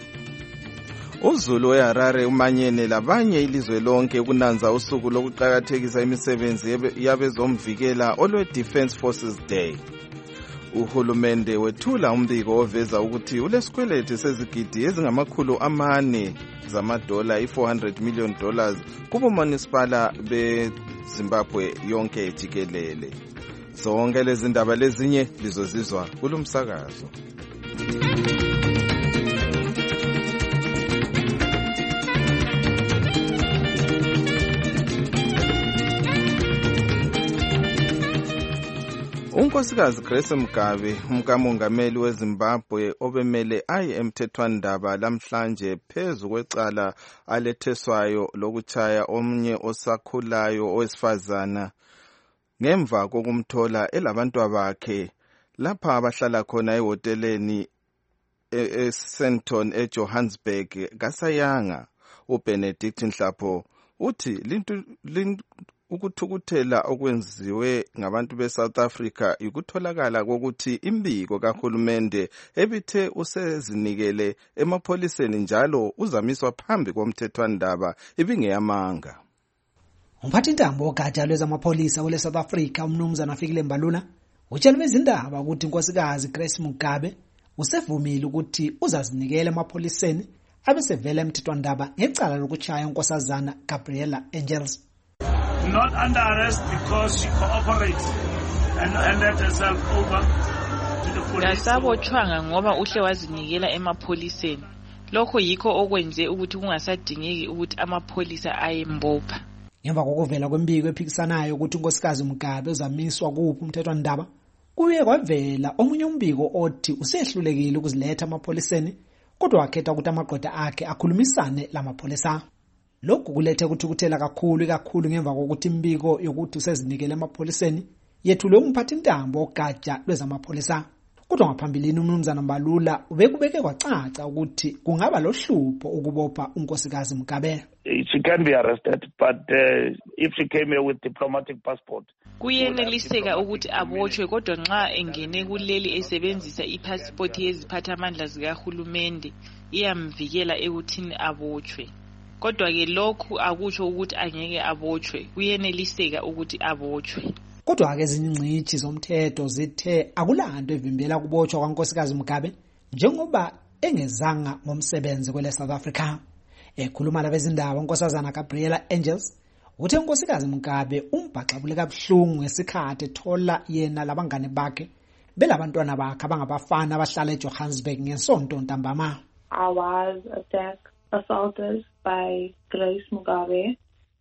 uZulu weHarare umanyene labanye ilizwe lonke kunanza usuku lokuqhakathekisa imisebenzi yabezomvikela olwe Defence Forces Day. Uhulumende wethula umbiko oveza ukuthi ulesikweleti sezigidi ezingama400 zamadola $400 million kubo municipala beZimbabwe yonke jikelele. Zonke lezi ndaba lezinye lizozizwa kulumsakazo. Unkosikazi Grace Mugabe, umkamongameli weZimbabwe obemele aye emthethwandaba lamhlanje phezu kwecala aletheswayo lokutshaya omnye osakhulayo owesifazana ngemva kokumthola elabantu bakhe lapha abahlala khona ehoteleni eSenton eJohannesburg. Gasayanga uBenedict Nhlapho uthi ukuthukuthela okwenziwe ngabantu beSouth Africa ikutholakala kokuthi imbiko kahulumende ebithe usezinikele emapholiseni njalo uzamiswa phambi komthethwandaba ibingeyamanga. Umphathintambo ogatsha lwezamapholisa kule South Africa umnumzana Fikile Mbalula utshela bezindaba ukuthi unkosikazi Grace Mugabe usevumile ukuthi uzazinikela emapholiseni abesevela emthethwandaba ngecala lokutshaya unkosazana Gabriella Angels. Not under arrest because she cooperates and handed herself over to the police. Yasabotshwanga ngoba uhle wazinikela emapholiseni. Lokho yikho okwenze ukuthi kungasadingeki ukuthi amapholisa ayembopha. Ngemva kokuvela kwembiko ephikisanayo ukuthi unkosikazi Mugabe uzamiswa kuphi umthethwandaba, kuye kwavela omunye umbiko othi usehlulekile ukuziletha amapholiseni kodwa wakhetha ukuthi amaqoda akhe akhulumisane lamapholisa. Lokhu kulethe ukuthukuthela kakhulu ngemva kokuthi imbiko yokuthi usezinikele emapholiseni yethulwe umphathintambo ogatsha lwezamapholisa. Kodwa ngaphambilini umnumzana Mbalula ubekubeke kwacaca ukuthi kungaba lohlupho ukubopha unkosikazi Mugabe. She can be arrested, but if she came here with diplomatic passport. Kuyeneliseka ukuthi abotshwe kodwa nxa engene kuleli esebenzisa ipassport yeziphathamandla zikahulumende iyamvikela ekuthini abotshwe. Kodwa ke lokhu akutsho ukuthi angeke abotshwe, kuyeneliseka ukuthi abotshwe. Kodwa ke izingcithi zomthetho zithe akulanto evimbela kubotshwa kwankosikazi Mugabe njengoba engezanga ngomsebenzi kwele South Africa. Ekhuluma labezindaba unkosazana Gabriella Angels uthe unkosikazi Mugabe umbhaxabule kabuhlungu ngesikhathi ethola yena labangane bakhe belabantwana bakhe abangabafana abahlala eJohannesburg ngesonto ntambama. I was assaulted by Grace Mugabe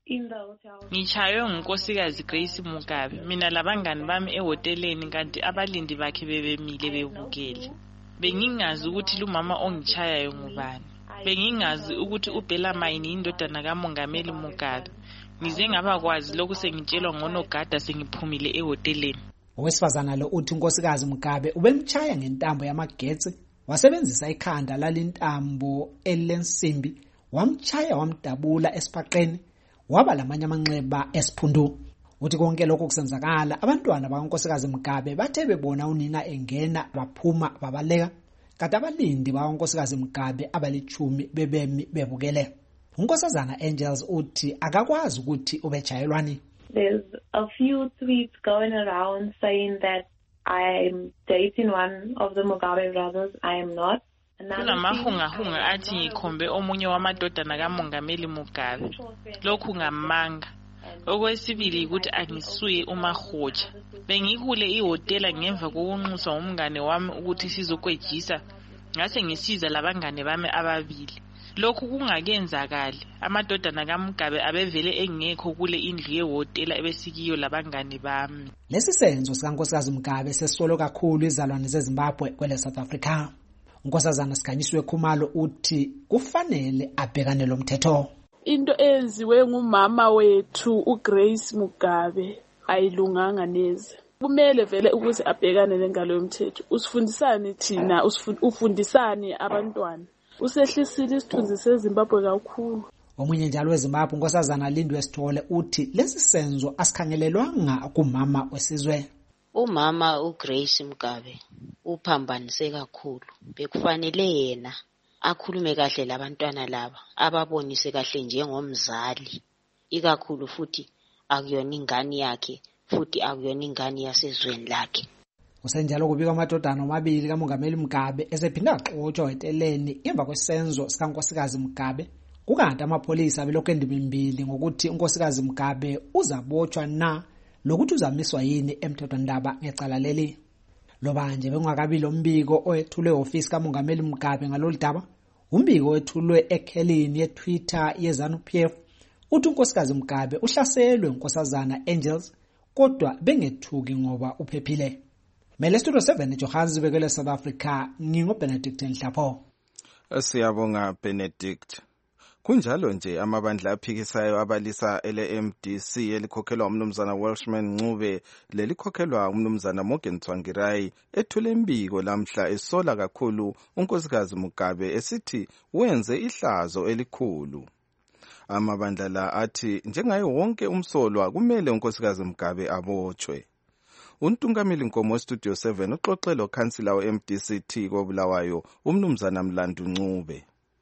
Ngitshaywe ngunkosikazi Grace Mugabe. Mina labangani bami ehoteleni kanti abalindi bakhe bebemile bebukele. Bengingazi ukuthi lumama ongichayayo ngubani. Bengingazi ukuthi uBellarmine indodana kaMongameli Mugabe. Ngize ngabakwazi lokhu sengitshelwa ngonogada sengiphumile ehoteleni. Owesifazana lo uthi unkosikazi Mugabe ubemchaya ngentambo yamagetsi, wasebenzisa ikhanda lalintambo elensimbi, wamchaya wamdabula esiphaqeni, waba lamanye amanxeba esiphundu. Uthi konke lokho kusenzakala, abantwana bakankosikazi Mugabe bathe bebona unina engena baphuma babaleka, kanti abalindi bakankosikazi Mugabe abalichumi bebemi bebukele. Unkosazana Angels uthi akakwazi ukuthi ubechayelwani. There's a few tweets going around saying that I'm dating one of the Mugabe brothers. I am not. Kunamahunga athi ngikhombe omunye wamadodana kaMongameli Mugabe. Lokhu ngamanga. Okwesibili ukuthi angisuye uMahotsha. Bengikule ihotela ngemva kokunxuswa umngane wami ukuthi sizokwejisa. Ngase ngisiza labangane bami ababili. Lokhu kungakenzakali. Amadodana kaMugabe abevele engekho kule indlu yehotela ebesikiyo labangane bami. Lesi senzo sikankosikazi Mugabe sesolo kakhulu izalwane zeZimbabwe kwele South Africa. Unkosazana Sikhanyiswe Khumalo uthi kufanele abhekane lo mthetho. Into eyenziwe ngumama wethu uGrace Mugabe ayilunganga neze. Kumele vele ukuthi abhekane nengalo yomthetho. Usifundisane thina, ufundisane abantwana. Usehlisile isithunzi seZimbabwe kakhulu. Omunye njalo weZimbabwe unkosazana Lindwe Sithole uthi lesi senzo asikhangelelwanga kumama wesizwe. Umama uGrace Mugabe uphambanise kakhulu. Bekufanele yena akhulume kahle labantwana laba, ababonise kahle njengomzali. Ikakhulu futhi akuyona ingane yakhe, futhi akuyona ingane yasezweni lakhe. Usenjalo kubika amadodana amabili kaMongameli Mugabe esephinda axotshwa eteleni emva kwesenzo sikankosikazi Mugabe. Kukanti amapholisa abelokhu endimimbili ngokuthi unkosikazi Mugabe uzabotshwa na lokuthi uzamiswa yini emthethwandaba ngecala leli. Loba nje bengakabili umbiko oyethulwe ofisi kaMongameli Mugabe ngalolu daba, umbiko oyethulwe ekhelini yeTwitter yeZANU-PF uthi unkosikazi Mugabe uhlaselwe unkosazana Angels kodwa bengethuki ngoba uphephile. Mele Studio 7 eJohannesburg kwele South Africa, ngingoBenedict Nhlapho. Siyabonga Benedict. Kunjalo nje amabandla aphikisayo abalisa ele-MDC elikhokhelwa umnumzana Welshman Ncube lelikhokhelwa umnumzana Morgan Tsvangirai ethule imbiko lamhla esola kakhulu unkosikazi Mugabe esithi wenze ihlazo elikhulu. Amabandla la athi njengaye wonke umsolwa kumele unkosikazi Mugabe abotshwe. Untungameli Nkomo Studio 7 uxoxelo kansila we-MDC koBulawayo umnumzana Mlandu Ncube.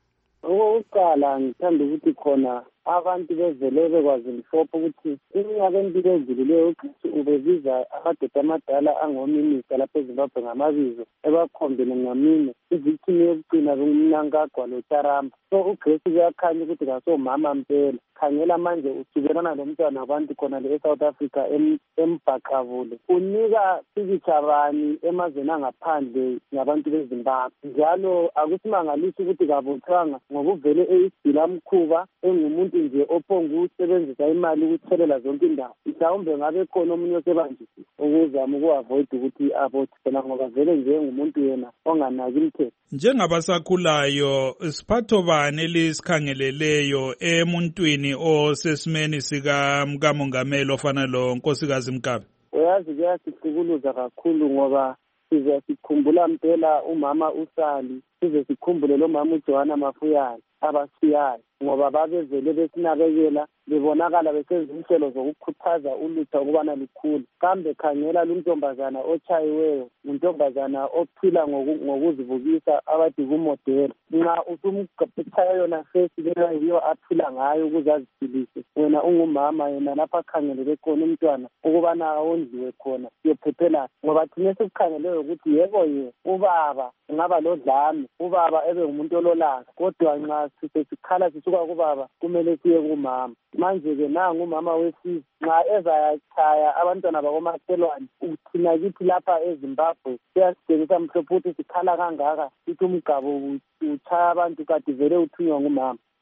Okokuqala ngithanda ukuthi khona abantu bevele bekwazi mhlophe ukuthi iminyaka emibili edlulileyo uGrace ubebiza amadoda amadala angominista lapha eZimbabwe ngamabizo ebakhombele ngamine ivictim yokugcina bengumnankagwa loTaramba. So uGrace kuyakhanya ukuthi kasomama mpela. Khangela manje usukelana lomntwana wabantu khona le eSouth Africa embhaqavule. Unika izichabani emazweni angaphandle ngabantu beZimbabwe. Njalo akusimangalisi ukuthi kabotshwanga ngokuvele eyisibila mkhuba engumuntu nje ophonga ukusebenzisa imali ukuthelela zonke indawo. Mhlawumbe ngabe khona omunye osebanjisi ukuzama uku-avoid ukuthi abothi phela ngoba vele nje ngumuntu yena onganaki imithetho. Njengabasakhulayo siphatho bani elisikhangeleleyo emuntwini osesimeni sikaMongameli ofana lo nkosikazi Mugabe? Uyazi kuyasihlukuluza kakhulu ngoba size sikhumbula mpela umama uSali, size sikhumbule lo mama uJohana Mafuyane abasiyayo ngoba babevele besinakekela bebonakala besenza inhlelo zokukhuthaza ulutha ukubana lukhulu. Kambe khangela luntombazana ochayiweyo, untombazana ophila ngokuzivukisa abathi kumodela. Nxa usumchaya yona fesi leyo aphila ngayo ukuze aziphilise, wena ungumama yena lapha khangelele khona umntwana ukubana ondliwe khona yophephela. Ngoba thina sikukhangeleyo ukuthi yebo ubaba ngaba lodlame, ubaba ebe ngumuntu ololaka, kodwa nxa sisikhala sisuka kubaba kumele siye kumama. Manje-ke nangu umama wesizwe nxa ezayachaya abantwana bakomakhelwane thina kithi lapha eZimbabwe siyasitshengisa mhlophe ukuthi sikhala kangaka sithi umgabo uchaya abantu kanti vele uthunywa ngumama.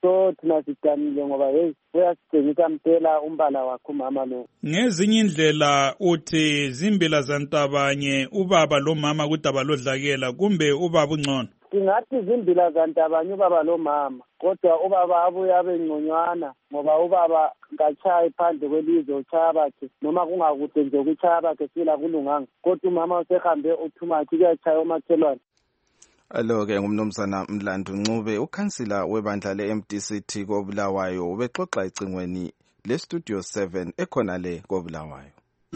so thina sidanile ngoba hey uyasitshengisa mpela umbala wakhe umama lo. Ngezinye indlela uthi zimbila zantabanye ubaba lo mama kudaba lodlakela kumbe ubaba ungcono? Singathi zimbila zantabanye ubaba lo mama, kodwa ubaba abuye abe ngconywana ngoba ubaba ngachayi phandle kwelizwe uchaya bakhe noma kungakude nje ukuchaya bakhe sila kulunganga, kodwa umama usehambe uthumathi kuyachaya omakhelwane. Alo-ke ngumnumzana Mlandu Ncube, ukhansila webandla le-MDCT koBulawayo, ubexoxa ecingweni le-Studio 7 ekhona le koBulawayo.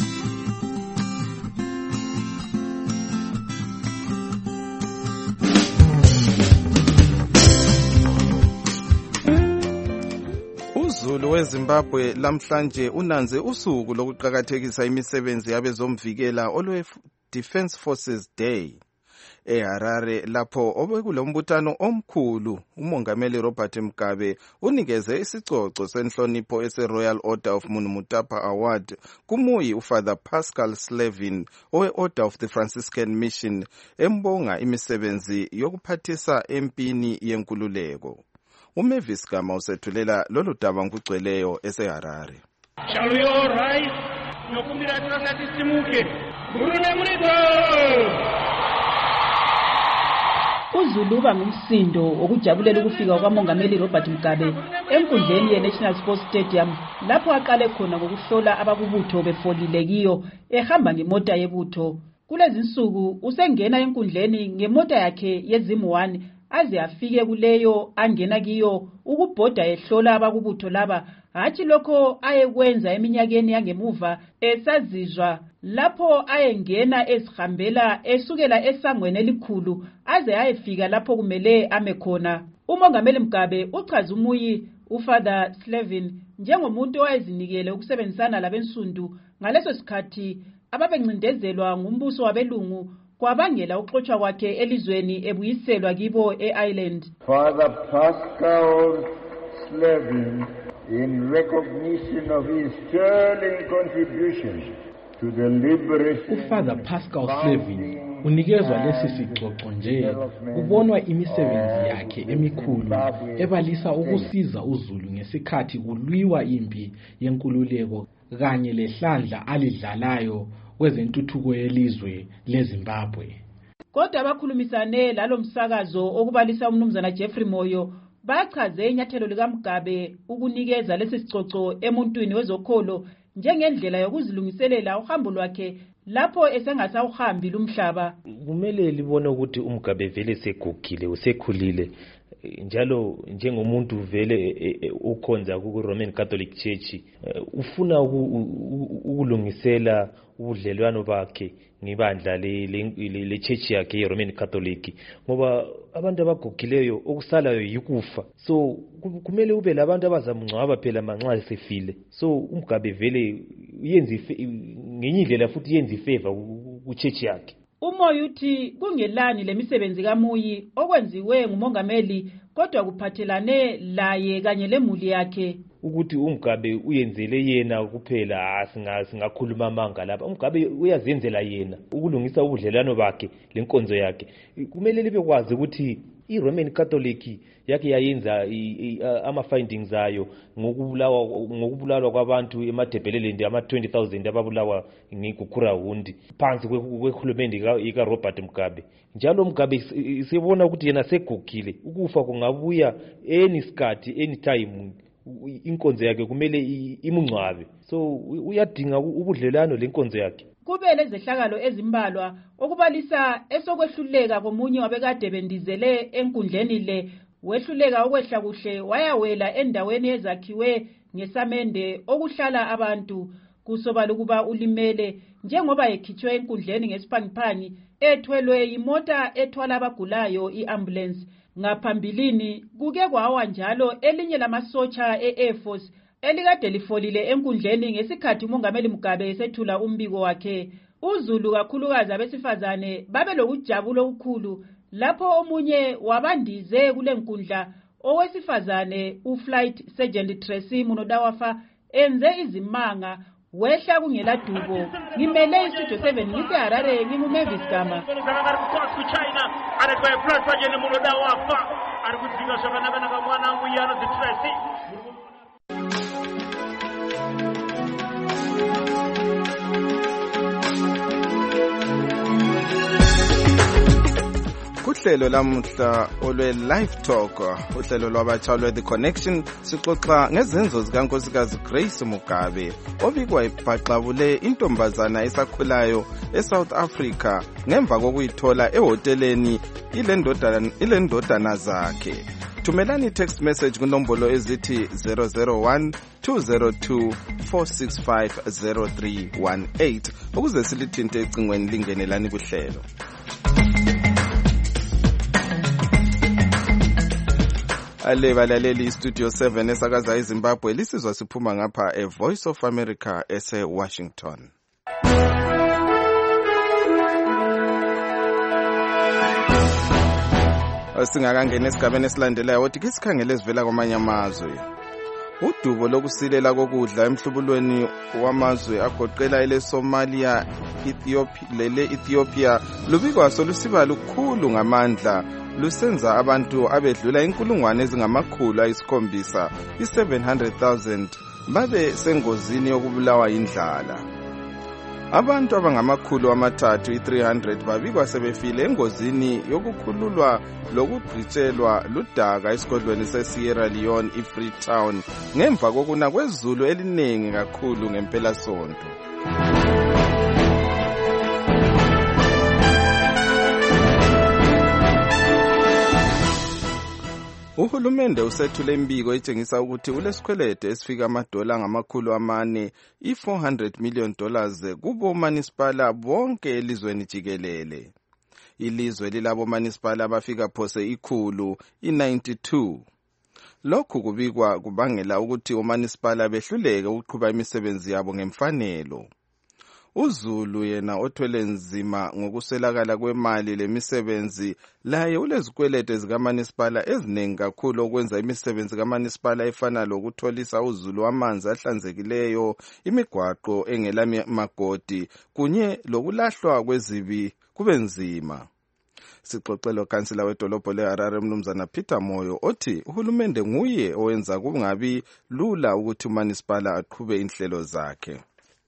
UZulu weZimbabwe lamhlanje unanze usuku lokuqhakathekisa imisebenzi yabezomvikela olwe Defence Forces Day eHarare, lapho obekulombuthano omkhulu. Umongameli Robert Mugabe unikeze isicoco senhlonipho ese-Royal Order of Munumutapa Award kumuyi uFather Pascal Slevin owe-Order of the Franciscan Mission, embonga imisebenzi yokuphathisa empini yenkululeko. uMavis Gama usethulela lolu daba ngokugcweleyo eseHarare. Shall we all rise? Nokumira tsangathi simuke. Ngurule mrito. UZulu uba ngumsindo wokujabulela ukufika kwamongameli Robert Mugabe enkundleni ye-National Sports Stadium, lapho aqale khona ngokuhlola abakubutho befolile kiyo ehamba ngemota yebutho. Kulezi nsuku usengena enkundleni ngemota yakhe yeZimu 1 aze afike kuleyo angena kiyo ukubhoda ehlola abakubutho laba, hathi lokho ayekwenza eminyakeni yangemuva esazizwa lapho ayengena ezihambela esukela esangweni elikhulu aze ayefika lapho kumele ame khona. Umongameli Mugabe uchaza umuyi uFather Slevin njengomuntu owayezinikele ukusebenzisana labensundu ngaleso sikhathi ababencindezelwa ngumbuso wabelungu kwabangela uxoxwa kwakhe elizweni ebuyiselwa kibo e-Ireland. Father Pascal Slevin, in recognition of his sterling contribution to the liberation. uFather Pascal Slevin unikezwa lesi sicoco nje kubonwa imisebenzi yakhe emikhulu ebalisa ukusiza uZulu ngesikhathi kulwiwa impi yenkululeko kanye lehlandla alidlalayo kwezentuthuko yelizwe leZimbabwe. Kodwa abakhulumisane lalo msakazo okubalisa umnumzana Jeffrey Moyo bachaze inyathelo lika Mugabe ukunikeza lesi sicoco emuntwini wezokholo njengendlela yokuzilungiselela uhambo lwakhe lapho esengasawuhambi lumhlaba. Kumele libone ukuthi uMugabe vele segugile usekhulile njalo njengomuntu vele ukhonza ku Roman Catholic Church ufuna ukulungisela ubudlelwano bakhe ngebandla le church yakhe ye-Roman Catholic, ngoba abantu abagugileyo okusalayo yikufa. So kumele ube labantu abazamngcwaba phela manxa esefile. So uMugabe vele uyenza ngenye indlela futhi uyenza ifavor ku church yakhe. Umoya uthi kungelani lemisebenzi kaMuyi okwenziwe ngumongameli kodwa kuphathelane laye kanye lemuli yakhe. Ukuthi uMugabe uyenzele yena kuphela singakhuluma amanga lapha. uMugabe uyazenzela yena ukulungisa ubudlelwano bakhe lenkonzo yakhe. Kumele libe kwazi ukuthi iRoman Catholic yakhe yayenza ama-findings ayo ngokubulalwa kwabantu emadebheleleni ama-20,000 ababulawa ngigukhurahundi phansi kwehulumende ika-Robert Mugabe. Njalo Mugabe sibona ukuthi yena segugile, ukufa kungabuya any sikhathi anytime, inkonzo yakhe kumele imungcwabe. So uyadinga ubudlelwano lenkonzo yakhe. Kube lezehlakalo ezimbalwa okubalisa esokwehluleka komunye wabekade bendizele enkundleni le, wehluleka okwehla kuhle wayawela endaweni ezakhiwe ngesamende okuhlala abantu, kusobala ukuba ulimele njengoba ekhitshwe enkundleni ngesiphangiphangi ethwelwe imota ethwala abagulayo i-ambulance. Ngaphambilini kuke kwawa njalo elinye lamasotsha e-Air Force elikade lifolile enkundleni ngesikhathi umongameli Mugabe esethula umbiko wakhe. UZulu kakhulukazi abesifazane babe lokujabulo okukhulu lapho omunye wabandize kule nkundla owesifazane uFlight Sergeant Tracy Munodawafa enze izimanga wehla kungela Dubo ngimele istudio 7 ngiseHarare nginguMavis Gama China ari kweplus pachene munoda wafa ari kudzika zvakanaka mwana wangu iye anodzi Tracy. Uhlelo lamuhla olwe live talk uhlelo lwabatsha lwe The Connection sixoxa ngezenzo zikaNkosikazi Grace Mugabe obikwa ibhaqabule intombazana esakhulayo eSouth Africa ngemva kokuyithola ehoteleni ile ndodana zakhe. Thumelani text message kunombolo ezithi 001 202 4650318 ukuze silithinte ecingweni lingenelani kuhlelo. Balaleli Studio 7 esakaza eZimbabwe lisizwa siphuma ngapha eVoice of America ese-Washington. Singakangena esigabeni esilandelayo wothi kisikhangele esivela kwamanye amazwe. Udubo lokusilela kokudla emhlubulweni wamazwe agoqela eleSomalia, Ethiopia lubikwa solusiba lukhulu ngamandla lusenza abantu abedlula inkulungwane ezingamakhulu ayisikhombisa i700,000 babe sengozini yokubulawa indlala. Abantu abangamakhulu amathathu i300 babikwa sebefile engozini yokukhululwa lokugqitshelwa ludaka esigodlweni seSierra Leone iFreetown ngemva kokuna kwezulu eliningi kakhulu ngempela sonto. Uhulumende usethule imbiko etshengisa ukuthi ulesikwelede esifika amadola angamakhulu amane i$400 million kubo municipal bonke elizweni jikelele. Ilizwe lilabo municipal abafika phose ikhulu i92. Lokhu kubikwa kubangela ukuthi omunicipal behluleke ukuqhuba imisebenzi yabo ngemfanelo. uZulu yena othwele nzima ngokuselakala kwemali lemisebenzi laye ulezikwelede zikaManisipala eziningi kakhulu okwenza imisebenzi kaManisipala efana lokutholisa uZulu amanzi ahlanzekileyo, imigwaqo engela magodi kunye lokulahlwa kwezibi kube nzima. Sixoxelo kansila wedolobho leHarare Mnumzana Peter Moyo othi uhulumende nguye owenza kungabi lula ukuthi uManisipala aqhube inhlelo zakhe.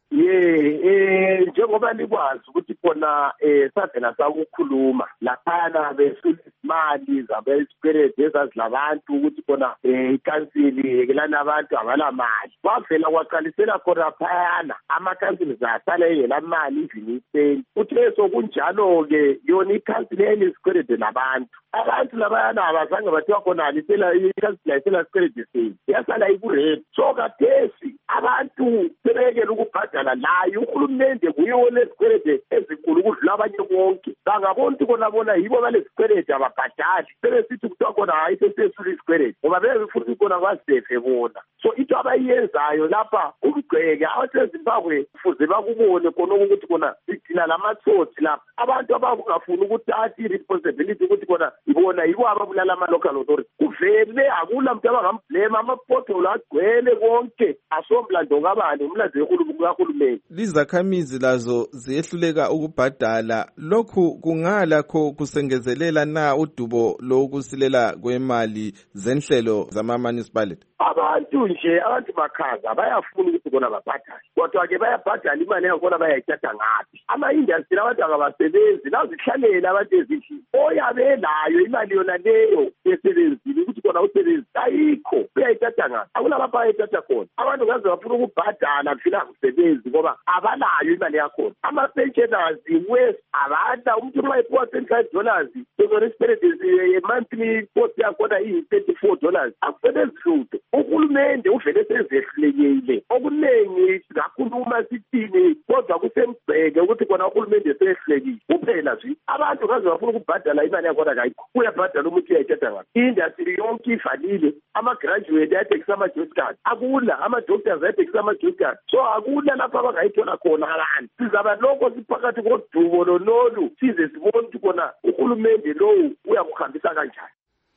Njengoba likwazi ukuthi khona savela sakukhuluma laphana besulimali zabesikwelede ezazilabantu ukuthi khona ikansili yekelana abantu abalamali wavela kwaqalisela khona phayana amakansili zasala engelamali iviniseni uthe sokunjalo-ke yona ikansili enesikwelede nabantu abantu labayana abazange bathiwa khona alisela ikansili ayisela sikwelede seni yasala ikuredi so kathesi abantu sebekela ukubhadala layo uhulumende nguye olesikwelede ezinkulu ukudlula abanye bonke bangabona ukuthi kona bona yibo balesikwelede ababhadali sebesithi kuthiwa khona hayi sesesula isikwelede ngoba bebefuna khona bazefe bona so into abayenzayo lapha umgceke abasezimbabwe kufuze bakubone khona ukuthi khona sidina lamatsotsi lapha abantu abangafuni ukuthi athi responsibility ukuthi khona ibona yibo ababulala ama-local authority kuvele akula muntu abangamblema amapotolo agcwele konke asomlando kabani umlando kahulumeni. Izakhamizi lazo ziyehluleka ukubhadala lokhu kungalakho kusengezelela na udubo lokusilela kwemali zenhlelo zama-municipality. Abantu nje abantu bakhaza bayafuna ukuthi bona babhadale kodwa-ke bayabhadala imali yakhona bayayithatha ngaphi ama-industry abantu akabasebenzi nazihlalela abantu ezindlini oyabelayo imali yona leyo yesebenzini ukuthi khona usebenzi ayikho uyayithatha ngaphi akulapha ayithatha khona abantu ngaze bafuna ukubhadala kufina kusebenzi ngoba abalayo imali yakhona ama-pensioners west abanda umuntu nxa ephiwa $25 sezona isipelede monthly cost yakhona iyi-$34 akusebenzi hlutho. Uhulumende uvele sezehlulekile okuningi kakhuluma sithini kodwa kusemgceke ukuthi khona uhulumende sehlulekile kuphela nje abantu ngaze bafuna ukubhadala imali yakhona kayikho uyabhadala umuntu uyayithatha ngaphi industry yonke ivalile ama-graduate ayathekisa ama-job card akula ama-doctors ayathekisa ama-job card so akula lapho abangayithola khona abantu sizaba lokho siphakathi kodubo lololu size sibone ukuthi khona uhulumende lowu uyakuhambisa kanjani.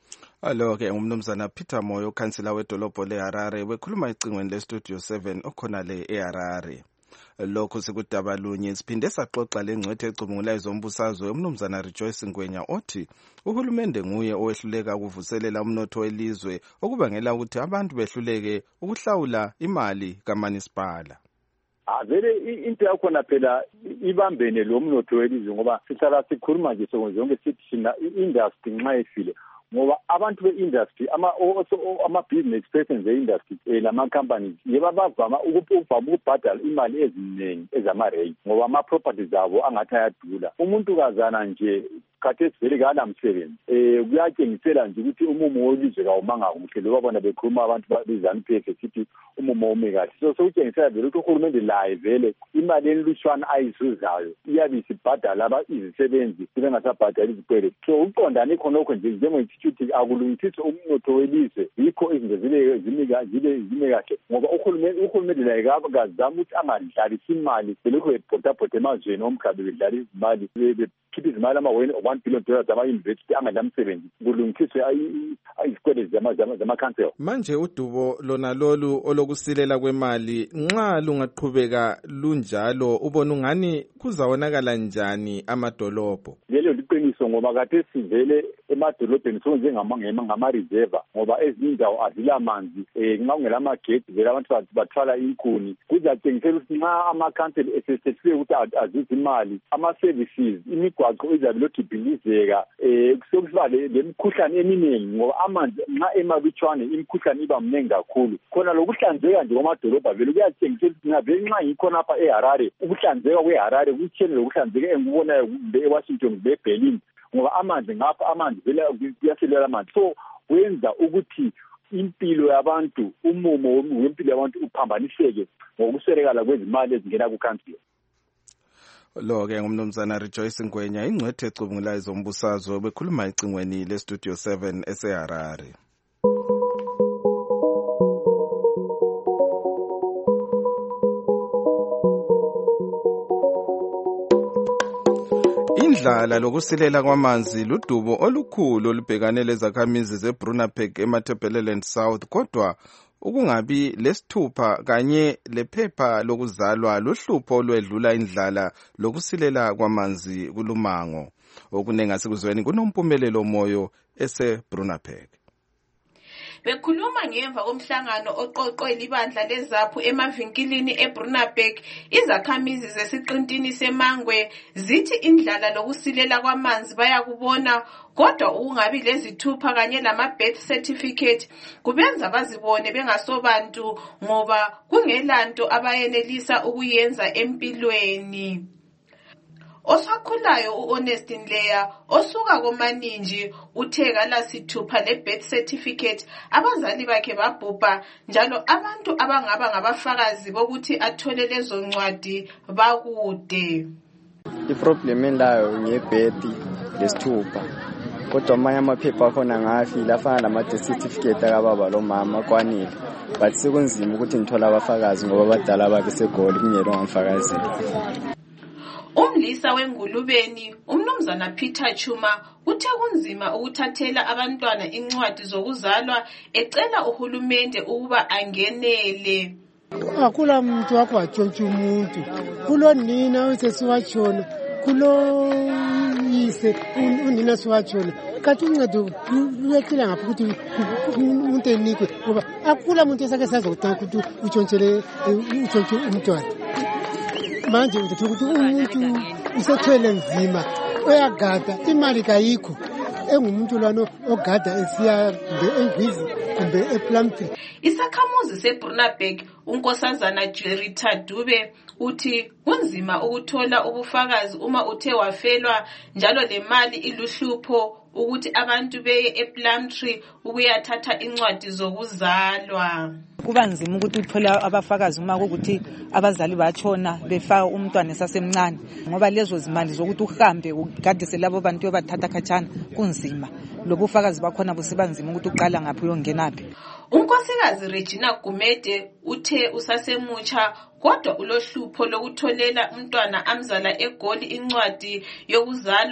Alo-ke umnumzana Peter Moyo, kansila wedolobho leHarare, wekhuluma ecingweni leStudio 7 okhona le eHarare. lokhu sikudaba lunye. Siphinde saxoxa lengcwethe ecubungulayo zombusazwe umnumzana Rejoice Ngwenya othi uhulumende nguye owehluleka ukuvuselela umnotho welizwe okubangela ukuthi abantu behluleke ukuhlawula imali kaManisipala. Vele into yakhona phela ibambene lo mnotho welizwe ngoba sihlala sikhuluma nje zonke sithi sina industry nxa efile ngoba abantu be-industry ama-business persons e-industry lama companies yeba bavama ukubhadala imali eziningi ezama-rate ngoba ama-properties abo angathi ayadula. Umuntu kazana nje khathesi vele kalamsebenzi kuyatshengisela nje ukuthi umumo welizwe kawumanga kuhle loba bona bekhuluma abantu bezanupf sithi umumo ume kahle. So sokutshengisela vele ukuthi uhulumende laye vele imali enilutshwana ayizuzayo iyabe isibhadala izisebenzi bengasabhadali izikweletu. So uqondane khonokho nje njenge-institute akulungisiswe umnotho welizwe yikho izinto zime kahle ngoba uhulumende laye kazama ukuthi angadlalisi imali belokhu bebhodabhoda emazweni omkhabe bedlala izimali bekhipha izimali $1 billion ama-university angadla msebenzi kulungisiswe izikweletu zamakhansela. Manje udubo lona lolu olokusilela kwemali nxa lungaqhubeka lunjalo ubona ungani kuzawonakala njani amadolobho? Lelo liqiniso ngoba kade sivele emadolobheni sonke ngama-reserve ngoba ezinye indawo azila manzi nxa kungela amagetsi vele abantu bathwala inkuni. Kuzatshengisela ukuthi nxa amakhansela esesefike ukuthi azuze imali ama-services imigwaqo izabe lokhu ibhilizeka sokusiba lemikhuhlane eminingi ngoba amanzi nxa emalutshwane imikhuhlane iba mningi kakhulu. Khona lokuhlanzeka nje kwamadolobha vele kuyatshengisela ukuthi ngavele nxa ngikhona apha eHarare ukuhlanzeka kweHarare kutshiyene lokuhlanzeka engikubonayo eWashington eBerlin ngoba amanzi ngapha amanzi vele kuyasilela amanzi. So wenza ukuthi impilo yabantu umumo wempilo yabantu uphambaniseke ngokuswelekala kwezimali ezingena kukhansila. Lo-ke ngumnumzana Rejoice Ngwenya ingcwethe ecubungulayo zombusazwe bekhuluma ecingweni leStudio 7 eseHarare. Indlala lokusilela kwamanzi ludubo olukhulu olubhekane lezakhamizi zeBrunaberg eMatabeleland South kodwa ukungabi lesithupha kanye lephepha lokuzalwa luhlupho olwedlula indlala lokusilela kwamanzi kulumango. Okunenga sikuzweni kunomphumelelo moyo eseBrunaberg. Bekhuluma ngemva komhlangano oqoqwe libandla lezaphu emavinkilini eBrunaberg, izakhamizi zesiqintini seMangwe zithi indlala lokusilela kwamanzi bayakubona kodwa ukungabi lezithupha kanye lama-birth certificate kubenza bazibone bengasobantu ngoba kungelanto abayenelisa ukuyenza empilweni. Osakhulayo uHonest Nleya osuka koManinji uthe kalasithupha le-birth certificate abazali bakhe babhubha njalo abantu abangaba ngabafakazi bokuthi athole lezo ncwadi bakude. Iproblem endayo ngebirth lesithupha kodwa amanye amaphepha akhona ngafile afana lama-birth certificate akababa lomama kwanile but sekunzima ukuthi ngithola abafakazi ngoba abadala bakhe segoli kungelo ngamfakazela. Umlisa wengulubeni umnumzana Peter Chuma uthe kunzima ukuthathela abantwana incwadi zokuzalwa ecela uhulumende ukuba angenele. Akula muntu wakho atshontsha umuntu kulo nina usesiwatshona kulo yise unina siwatshona kanti uncedo luyecela ngapha ukuthi umuntu enikwe ngoba akula muntu esake sazokuthanda ukuthi utshontshe umntwana. Manje uthatha ukuthi umuntu usethwele nzima uyagada imali kayikho engumuntu lwana ogada esiya engwizi kumbe ePlumtree. Isakhamuzi seBrunaberg unkosazana Jerita Dube uthi kunzima ukuthola ubufakazi uma uthe wafelwa njalo le mali iluhlupho ukuthi abantu beye ePlumtree ukuyathatha incwadi zokuzalwa. Kuba nzima ukuthi uthole abafakazi uma ukuthi abazali batshona befaka umntwana esasemncane ngoba lezo zimali zokuthi uhambe ugadise labo bantu abathatha khatshana kunzima lobufakazi bakhona busibanzima ukuthi uqala ngaphi uyongenaphi. Unkosikazi Regina Gumede uthe usasemutsha kodwa ulohlupho lokutholela umntwana amzala eGoli incwadi yokuzalwa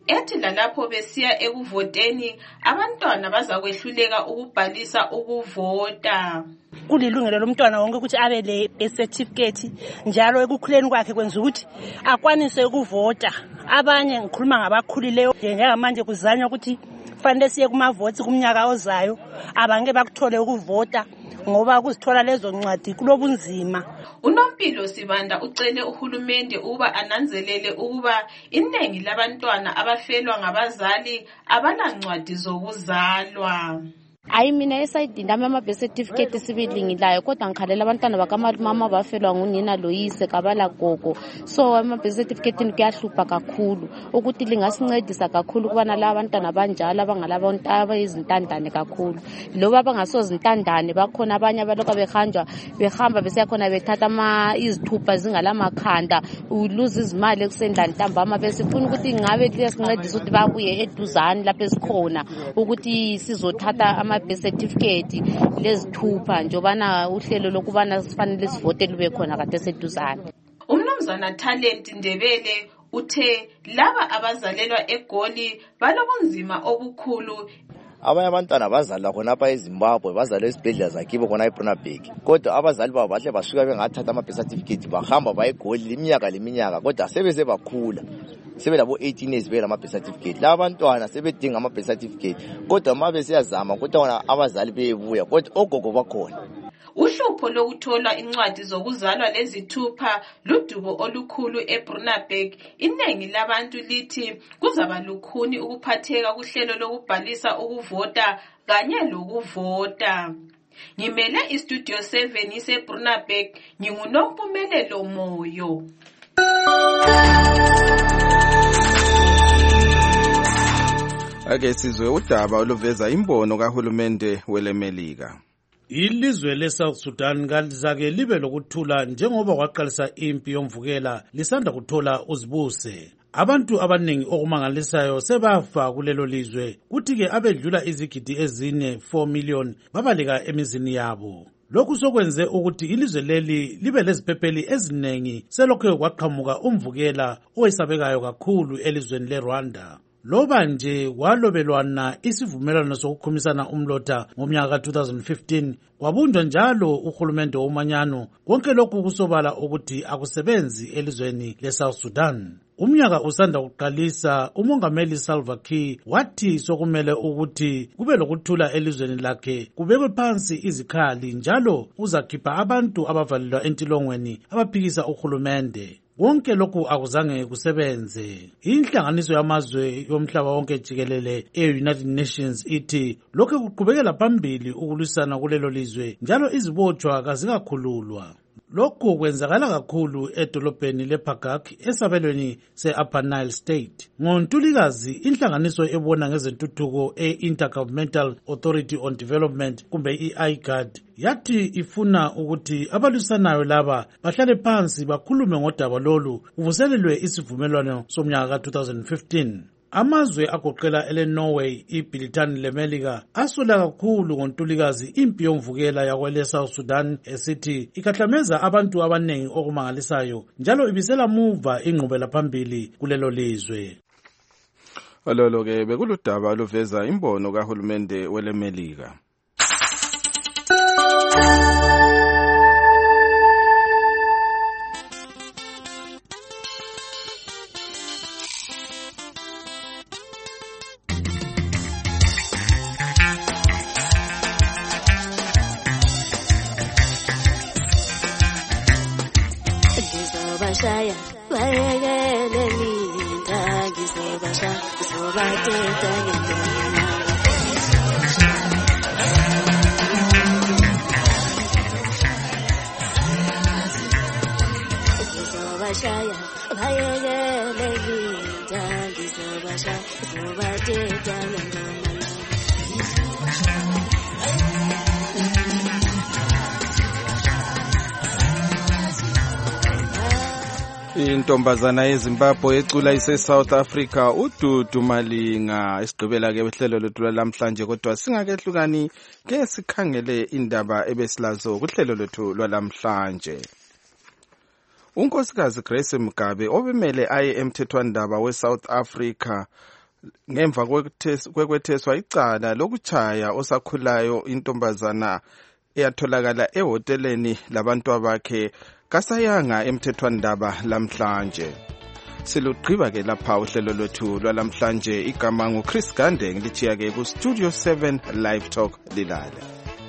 ethi lalapho besiya ekuvoteni abantwana bazakwehluleka ukubhalisa ukuvota. Kulilungelo lomntwana wonke ukuthi abe le birth certificate njalo ekukhuleni kwakhe kwenza ukuthi akwanise ukuvota. Abanye ngikhuluma ngabakhulileyo njengamanje kuzanywa ukuthi fanele siye kumavoti kumnyaka ozayo abange bakuthole ukuvota ngoba kuzithola lezo ncwadi kulobunzima. Unompilo Sibanda ucele uhulumende ukuba ananzelele ukuba iningi labantwana abafelwa ngabazali abanancwadi zokuzalwa. Hayi mina esayidini ama birth certificate sibilingilayo kodwa ngikhalela abantwana bakamama bafelwa ngunina loyise kabala gogo. So ama birth certificate kuyahlupha kakhulu ukuthi lingasincedisa kakhulu kubana la abantwana banjalo abangalabontu abayizintandane kakhulu. Loba abangasozintandane bakhona abanye abaloka behamba besiyakhona bethatha izithupha zingalamakhanda uluza izimali ekusendlani ntambama besifuna ukuthi ngabe liyasincedisa ukuthi babuye eduzane lapho esikhona ukuthi sizothatha birth certificate lezithupha njobana uhlelo lokubana sifanele sivote lube khona kade seduzane. Umnumzana Talent Ndebele uthe laba abazalelwa eGoli balobunzima obukhulu. Abanye abantwana bazalwa khonapha eZimbabwe bazalwa esibhedlela zakibo khona eBrunabek kodwa abazali babo bahle basuka bengathatha ama-birth certificate bahamba bayeGoli leminyaka kodwa sebeze bakhula sebelabo 18 years belama-birth certificate. Laba abantwana sebedinga ama-birth certificate kodwa uma besiyazama ukuthi abazali beyebuya kodwa ogogo bakhona. Uhlupho lokuthola incwadi zokuzalwa lezithupha ludubo olukhulu eBrunabek. Iningi labantu lithi kuzaba lukhuni ukuphatheka kuhlelo lokubhalisa ukuvota kanye lokuvota. Ngimele iStudio 7 iseBrunabek, nginguNompumelelo Moyo. Ake sizwe udaba oluveza imbono kahulumende welemelika. Ilizwe leSouth Sudan kalizake libe lokuthula njengoba kwaqalisa impi yomvukela lisanda kuthola uzibuse. Abantu abaningi okumangalisayo sebafa kulelo lizwe kuthi-ke abedlula izigidi ezine 4 million babaleka emizini yabo. Lokhu sokwenze ukuthi ilizwe leli libe leziphepheli eziningi selokho kwaqhamuka umvukela owesabekayo kakhulu elizweni leRwanda. Loba nje walobelwana isivumelwano sokukhumisana umlotha ngomnyaka ka-2015 kwabunjwa njalo uhulumende womanyano konke lokhu kusobala ukuthi akusebenzi elizweni leSouth Sudan. Umnyaka usanda kuqalisa umongameli Salva Kiir wathi sokumele ukuthi kube lokuthula elizweni lakhe kubekwe phansi izikhali njalo uzakhipha abantu abavalelwa entilongweni abaphikisa uhulumende. Konke lokhu akuzange kusebenze. Inhlanganiso yamazwe yomhlaba wonke jikelele e-United Nations ithi lokhu kuqhubekela phambili ukulwisana kulelo lizwe njalo izibotshwa kazikakhululwa. Lokhu kwenzakala kakhulu edolobheni lePagak esabelweni se-Upper Nile State. NgoNtulikazi inhlanganiso ebona ngezentuthuko e-Intergovernmental Authority on Development kumbe i-IGAD yathi ifuna ukuthi abalwisanayo laba bahlale phansi bakhulume ngodaba lolu kuvuselelwe isivumelwano somnyaka ka-2015. Amazwe agoqela eleNorway, iBritani leMelika asola kakhulu ngoNtulikazi impi yomvukela yakwele South Sudan esithi ikahlameza abantu abaningi okumangalisayo njalo ibisela muva ingqubela phambili kulelo lizwe. Ololo-ke bekuludaba oluveza imbono kahulumende welemelika. Intombazana yeZimbabwe ecula ise-South Africa uDudu Malinga isigqibela ke uhlelo lwethu lwalamhlanje kodwa singakehlukani ke sikhangele indaba ebesilazo kuhlelo lwethu lwalamhlanje. unkosikazi Grace Mugabe obemele aye emthethwandaba weSouth Africa ngemva kwekwetheswa icala lokutshaya osakhulayo intombazana eyatholakala ehoteleni labantu abakhe kasayanga emthethwandaba lamhlanje. Silugqiba ke lapha uhlelo lwethu lwalamhlanje. Igama nguChris Gande, ngilichiya ke ku Studio 7 Live Talk Lilale.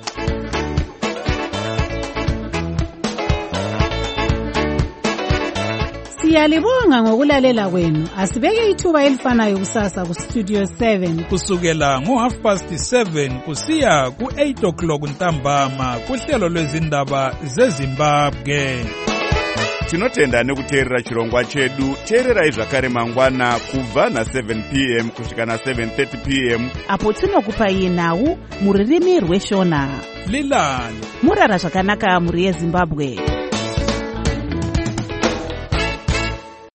Siyalibonga ngokulalela kwenu. Asibeke ithuba elifanayo kusasa ku Studio 7 kusukela ngo7:30 kusiya ku8:00 ntambama kuhlelo lwezindaba zeZimbabwe. Tinotenda nekuteerera chirongwa chedu. Teererai zvakare mangwana kubva na7 p.m. kusvika na7:30 p.m. apo tinokupai nhau muririmi rweshona. Lilani murara zvakanaka muri yeZimbabwe.